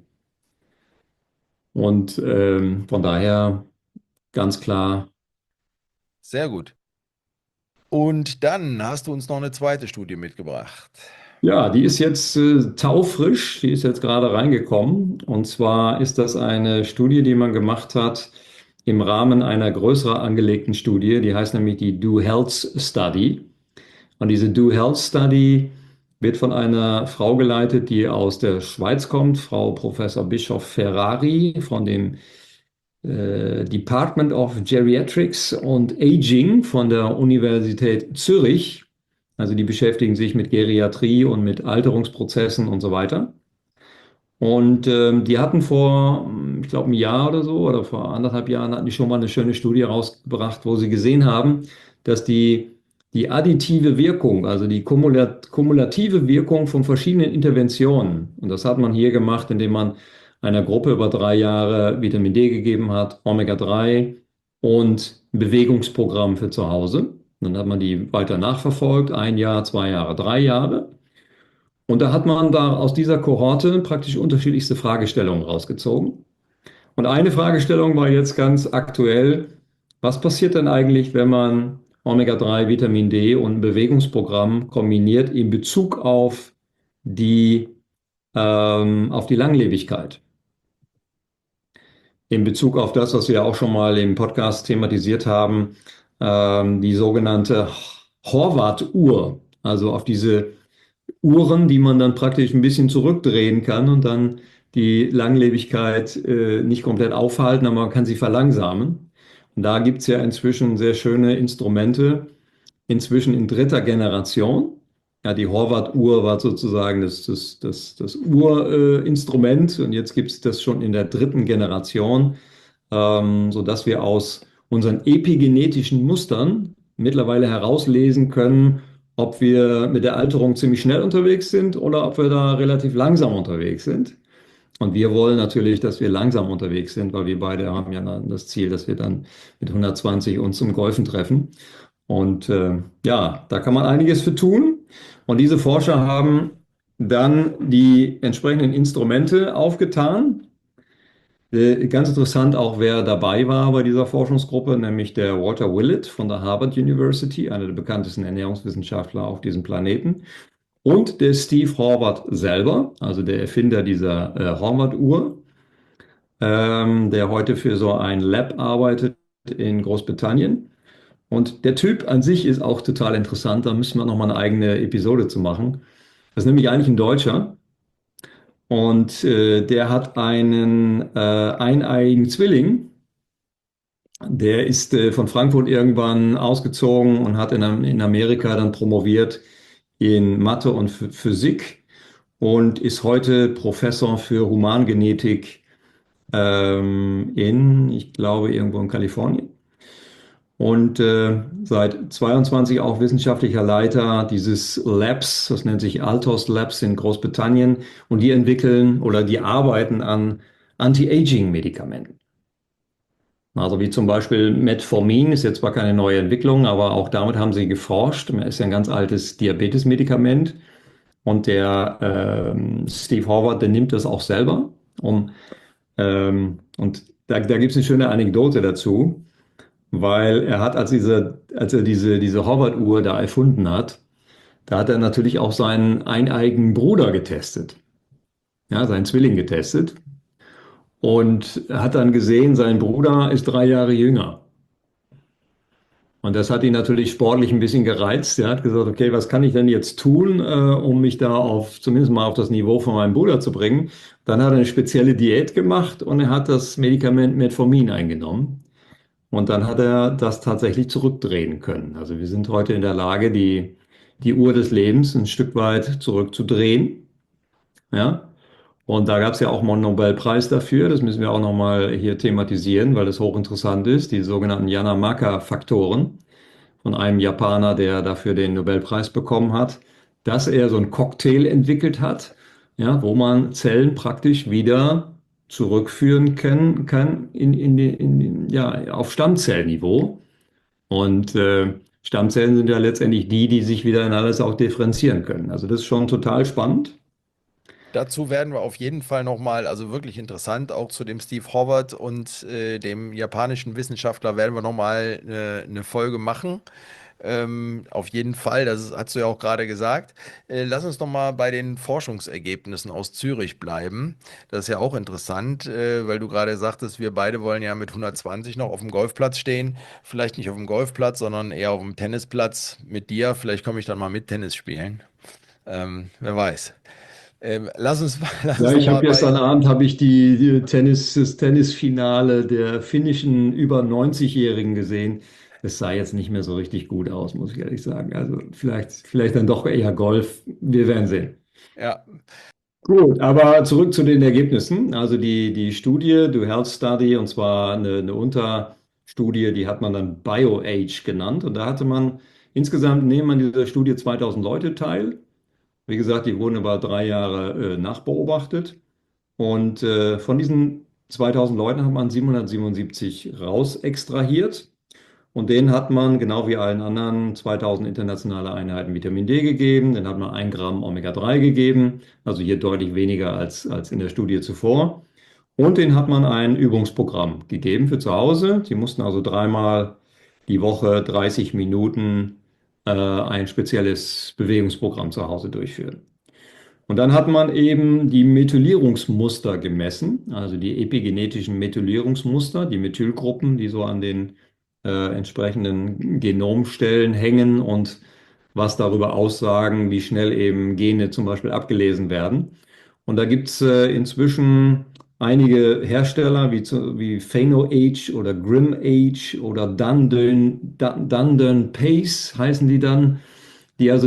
Und von daher ganz klar. Sehr gut. Und dann hast du uns noch eine zweite Studie mitgebracht. Ja, die ist jetzt taufrisch, die ist jetzt gerade reingekommen. Und zwar ist das eine Studie, die man gemacht hat im Rahmen einer größer angelegten Studie, die heißt nämlich die Do Health Study. Und diese Do Health Study wird von einer Frau geleitet, die aus der Schweiz kommt, Frau Professor Bischof Ferrari von dem Department of Geriatrics und Aging von der Universität Zürich. Also die beschäftigen sich mit Geriatrie und mit Alterungsprozessen und so weiter. Und die hatten vor, ich glaube, einem Jahr oder so oder vor 1,5 Jahren hatten die schon mal eine schöne Studie rausgebracht, wo sie gesehen haben, dass die additive Wirkung, also die kumulative Wirkung von verschiedenen Interventionen, und das hat man hier gemacht, indem man einer Gruppe über 3 Jahre Vitamin D gegeben hat, Omega-3 und ein Bewegungsprogramm für zu Hause. Dann hat man die weiter nachverfolgt, 1 Jahr, 2 Jahre, 3 Jahre. Und da hat man da aus dieser Kohorte praktisch unterschiedlichste Fragestellungen rausgezogen. Und eine Fragestellung war jetzt ganz aktuell, was passiert denn eigentlich, wenn man Omega-3, Vitamin D und ein Bewegungsprogramm kombiniert in Bezug die, auf die Langlebigkeit? In Bezug auf das, was wir auch schon mal im Podcast thematisiert haben, die sogenannte Horvath-Uhr, also auf diese Uhren, die man dann praktisch ein bisschen zurückdrehen kann und dann die Langlebigkeit nicht komplett aufhalten, aber man kann sie verlangsamen. Und da gibt es ja inzwischen sehr schöne Instrumente, inzwischen in dritter Generation. Ja, die Horvath-Uhr war sozusagen das Urinstrument und jetzt gibt es das schon in der dritten Generation, sodass wir aus unseren epigenetischen Mustern mittlerweile herauslesen können, ob wir mit der Alterung ziemlich schnell unterwegs sind oder ob wir da relativ langsam unterwegs sind. Und wir wollen natürlich, dass wir langsam unterwegs sind, weil wir beide haben ja dann das Ziel, dass wir dann mit 120 uns zum Golfen treffen. Und ja, da kann man einiges für tun. Und diese Forscher haben dann die entsprechenden Instrumente aufgetan. Ganz interessant auch, wer dabei war bei dieser Forschungsgruppe, nämlich der Walter Willett von der Harvard University, einer der bekanntesten Ernährungswissenschaftler auf diesem Planeten, und der Steve Horvath selber, also der Erfinder dieser Horvath-Uhr, der heute für so ein Lab arbeitet in Großbritannien. Und der Typ an sich ist auch total interessant, da müssen wir nochmal eine eigene Episode zu machen. Das ist nämlich eigentlich ein Deutscher. Und der hat einen eineiigen Zwilling. Der ist von Frankfurt irgendwann ausgezogen und hat in Amerika dann promoviert in Mathe und Physik und ist heute Professor für Humangenetik ich glaube, irgendwo in Kalifornien. Und seit 22 auch wissenschaftlicher Leiter dieses Labs, das nennt sich Altos Labs in Großbritannien. Und die entwickeln oder die arbeiten an Anti-Aging-Medikamenten. Also wie zum Beispiel Metformin ist jetzt zwar keine neue Entwicklung, aber auch damit haben sie geforscht. Es ist ja ein ganz altes Diabetes-Medikament. Und der Steve Horvath, der nimmt das auch selber. Und da gibt es eine schöne Anekdote dazu. Weil er hat, als er diese Horvath-Uhr da erfunden hat, da hat er natürlich auch seinen eineigen Bruder getestet, ja, seinen Zwilling getestet und hat dann gesehen, sein Bruder ist 3 Jahre jünger. Und das hat ihn natürlich sportlich ein bisschen gereizt. Er hat gesagt, okay, was kann ich denn jetzt tun, um mich da zumindest mal auf das Niveau von meinem Bruder zu bringen? Dann hat er eine spezielle Diät gemacht und er hat das Medikament Metformin eingenommen. Und dann hat er das tatsächlich zurückdrehen können. Also wir sind heute in der Lage, die Uhr des Lebens ein Stück weit zurückzudrehen. Ja? Und da gab es ja auch mal einen Nobelpreis dafür. Das müssen wir auch nochmal hier thematisieren, weil das hochinteressant ist. Die sogenannten Yanamaka-Faktoren von einem Japaner, der dafür den Nobelpreis bekommen hat, dass er so einen Cocktail entwickelt hat, ja, wo man Zellen praktisch wieder zurückführen kann ja, auf Stammzellniveau. Und Stammzellen sind ja letztendlich die sich wieder in alles auch differenzieren können. Also das ist schon total spannend. Dazu werden wir auf jeden Fall nochmal, also wirklich interessant, auch zu dem Steve Horvath und dem japanischen Wissenschaftler werden wir nochmal eine Folge machen. Auf jeden Fall, hast du ja auch gerade gesagt. Lass uns nochmal bei den Forschungsergebnissen aus Zürich bleiben. Das ist ja auch interessant, weil du gerade sagtest, wir beide wollen ja mit 120 noch auf dem Golfplatz stehen. Vielleicht nicht auf dem Golfplatz, sondern eher auf dem Tennisplatz mit dir. Vielleicht komme ich dann mal mit Tennis spielen. Wer weiß. Lass Ja, uns noch ich habe mal gestern bei. Abend das Tennisfinale der finnischen über 90-Jährigen gesehen. Es sah jetzt nicht mehr so richtig gut aus, muss ich ehrlich sagen. Also vielleicht dann doch eher Golf. Wir werden sehen. Ja, Gut, aber zurück zu den Ergebnissen. Also die Studie, The Health Study, und zwar eine Unterstudie, die hat man dann BioAge genannt. Und da hatte man insgesamt, nehmen an dieser Studie 2000 Leute teil. Wie gesagt, die wurden über 3 Jahre nachbeobachtet. Und von diesen 2000 Leuten hat man 777 raus extrahiert. Und denen hat man, genau wie allen anderen, 2000 internationale Einheiten Vitamin D gegeben. Dann hat man 1 Gramm Omega-3 gegeben, also hier deutlich weniger als in der Studie zuvor. Und denen hat man ein Übungsprogramm gegeben für zu Hause. Sie mussten also 3-mal die Woche 30 Minuten ein spezielles Bewegungsprogramm zu Hause durchführen. Und dann hat man eben die Methylierungsmuster gemessen, also die epigenetischen Methylierungsmuster, die Methylgruppen, die so an den entsprechenden Genomstellen hängen und was darüber aussagen, wie schnell eben Gene zum Beispiel abgelesen werden. Und da gibt es inzwischen einige Hersteller wie PhenoAge oder GrimAge oder Dundon Pace heißen die dann, die also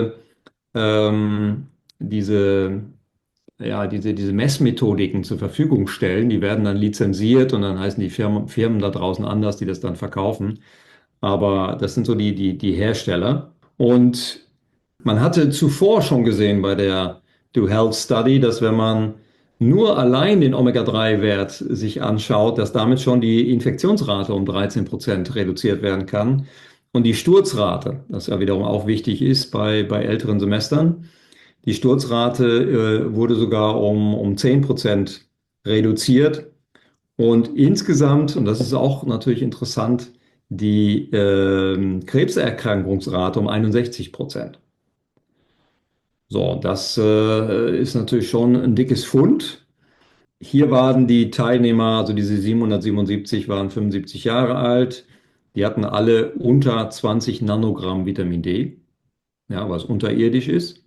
ähm, diese, diese Messmethodiken zur Verfügung stellen. Die werden dann lizenziert und dann heißen die Firmen da draußen anders, die das dann verkaufen. Aber das sind so die Hersteller. Und man hatte zuvor schon gesehen bei der Do Health Study, dass wenn man nur allein den Omega-3-Wert sich anschaut, dass damit schon die Infektionsrate um 13% reduziert werden kann. Und die Sturzrate, das ja wiederum auch wichtig ist bei älteren Semestern, die Sturzrate wurde sogar um 10% reduziert. Und insgesamt, und das ist auch natürlich interessant, die Krebserkrankungsrate um 61%. So, das ist natürlich schon ein dickes Fund. Hier waren die Teilnehmer, also diese 777 waren 75 Jahre alt. Die hatten alle unter 20 Nanogramm Vitamin D, ja, was unterirdisch ist.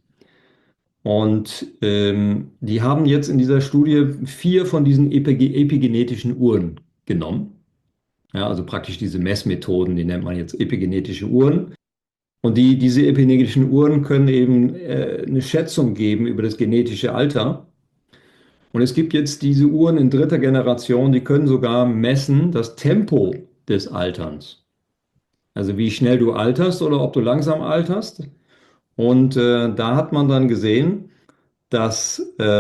Und die haben jetzt in dieser Studie 4 von diesen epigenetischen Uhren genommen. Ja, also praktisch diese Messmethoden, die nennt man jetzt epigenetische Uhren. Und diese epigenetischen Uhren können eben eine Schätzung geben über das genetische Alter. Und es gibt jetzt diese Uhren in dritter Generation, die können sogar messen das Tempo des Alterns. Also wie schnell du alterst oder ob du langsam alterst. Und da hat man dann gesehen, dass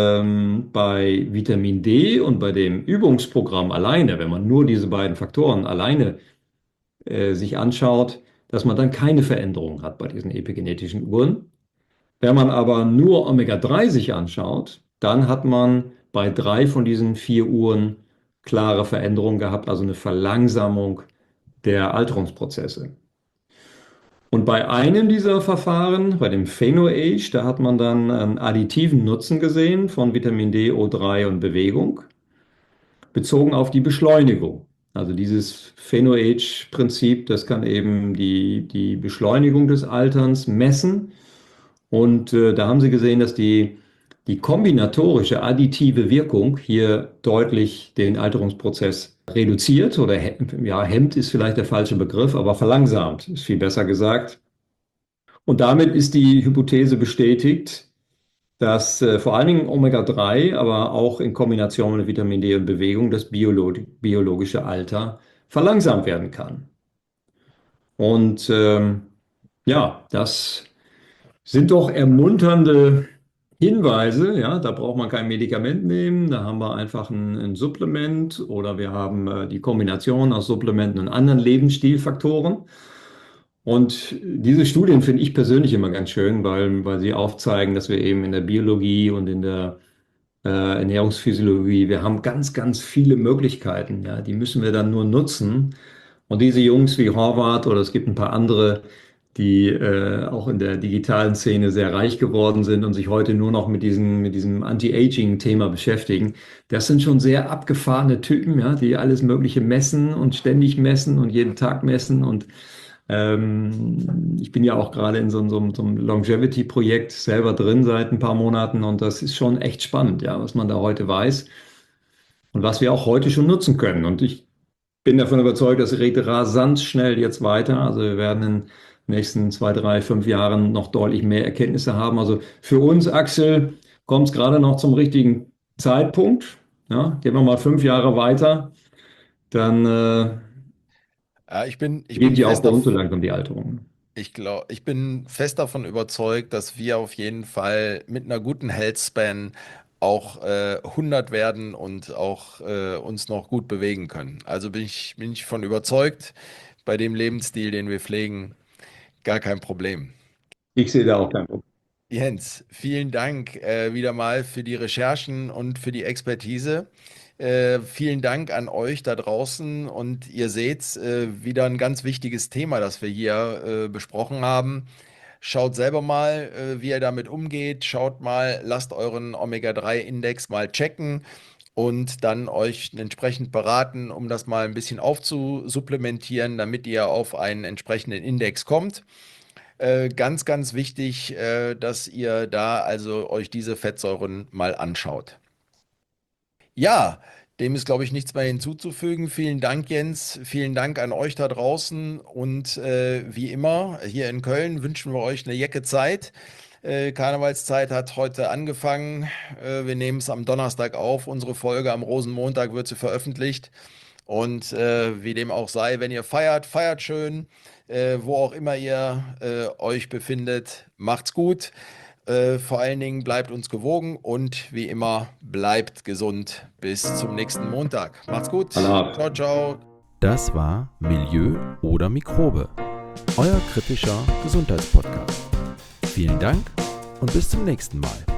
bei Vitamin D und bei dem Übungsprogramm alleine, wenn man nur diese beiden Faktoren alleine sich anschaut, dass man dann keine Veränderung hat bei diesen epigenetischen Uhren. Wenn man aber nur Omega-3 sich anschaut, dann hat man bei 3 von diesen 4 Uhren klare Veränderungen gehabt, also eine Verlangsamung der Alterungsprozesse. Und bei einem dieser Verfahren, bei dem PhenoAge, da hat man dann einen additiven Nutzen gesehen von Vitamin D, O3 und Bewegung, bezogen auf die Beschleunigung. Also dieses PhenoAge-Prinzip, das kann eben die Beschleunigung des Alterns messen. Und da haben sie gesehen, dass die kombinatorische additive Wirkung hier deutlich den Alterungsprozess reduziert oder ja, hemmt ist vielleicht der falsche Begriff, aber verlangsamt ist viel besser gesagt. Und damit ist die Hypothese bestätigt, dass vor allen Dingen Omega-3, aber auch in Kombination mit Vitamin D und Bewegung das biologische Alter verlangsamt werden kann. Und ja, das sind doch ermunternde Hinweise. Ja, da braucht man kein Medikament nehmen, da haben wir einfach ein Supplement oder wir haben die Kombination aus Supplementen und anderen Lebensstilfaktoren. Und diese Studien finde ich persönlich immer ganz schön, weil sie aufzeigen, dass wir eben in der Biologie und in der Ernährungsphysiologie, wir haben ganz, ganz viele Möglichkeiten. Ja, die müssen wir dann nur nutzen. Und diese Jungs wie Horvath oder es gibt ein paar andere, die auch in der digitalen Szene sehr reich geworden sind und sich heute nur noch mit diesem Anti-Aging-Thema beschäftigen. Das sind schon sehr abgefahrene Typen, ja, die alles Mögliche messen und ständig messen und jeden Tag messen. Und ich bin ja auch gerade in so einem Longevity-Projekt selber drin seit ein paar Monaten und das ist schon echt spannend, ja, was man da heute weiß und was wir auch heute schon nutzen können. Und ich bin davon überzeugt, das geht rasant schnell jetzt weiter. Also wir werden in den nächsten 2, 3, 5 Jahren noch deutlich mehr Erkenntnisse haben. Also für uns, Axel, kommt es gerade noch zum richtigen Zeitpunkt. Ja, gehen wir mal 5 Jahre weiter, dann Ich bin geht ja auch fest bei uns so davon. langsam die Alterung. Ich bin fest davon überzeugt, dass wir auf jeden Fall mit einer guten Health Span auch 100 werden und auch uns noch gut bewegen können. Also bin ich von überzeugt, bei dem Lebensstil, den wir pflegen, gar kein Problem. Ich sehe da auch kein Problem. Jens, vielen Dank wieder mal für die Recherchen und für die Expertise. Vielen Dank an euch da draußen und ihr seht wieder ein ganz wichtiges Thema, das wir hier besprochen haben. Schaut selber mal, wie ihr damit umgeht. Schaut mal, lasst euren Omega-3-Index mal checken und dann euch entsprechend beraten, um das mal ein bisschen aufzusupplementieren, damit ihr auf einen entsprechenden Index kommt. Ganz, ganz wichtig, dass ihr da also euch diese Fettsäuren mal anschaut. Ja, dem ist, glaube ich, nichts mehr hinzuzufügen. Vielen Dank, Jens. Vielen Dank an euch da draußen. Und wie immer, hier in Köln wünschen wir euch eine Jecke Zeit. Karnevalszeit hat heute angefangen. Wir nehmen es am Donnerstag auf. Unsere Folge am Rosenmontag wird sie veröffentlicht. Und wie dem auch sei, wenn ihr feiert, feiert schön. Wo auch immer ihr euch befindet, macht's gut. Vor allen Dingen bleibt uns gewogen und wie immer bleibt gesund. Bis zum nächsten Montag. Macht's gut. Ciao, ciao. Das war Milieu oder Mikrobe, euer kritischer Gesundheitspodcast. Vielen Dank und bis zum nächsten Mal.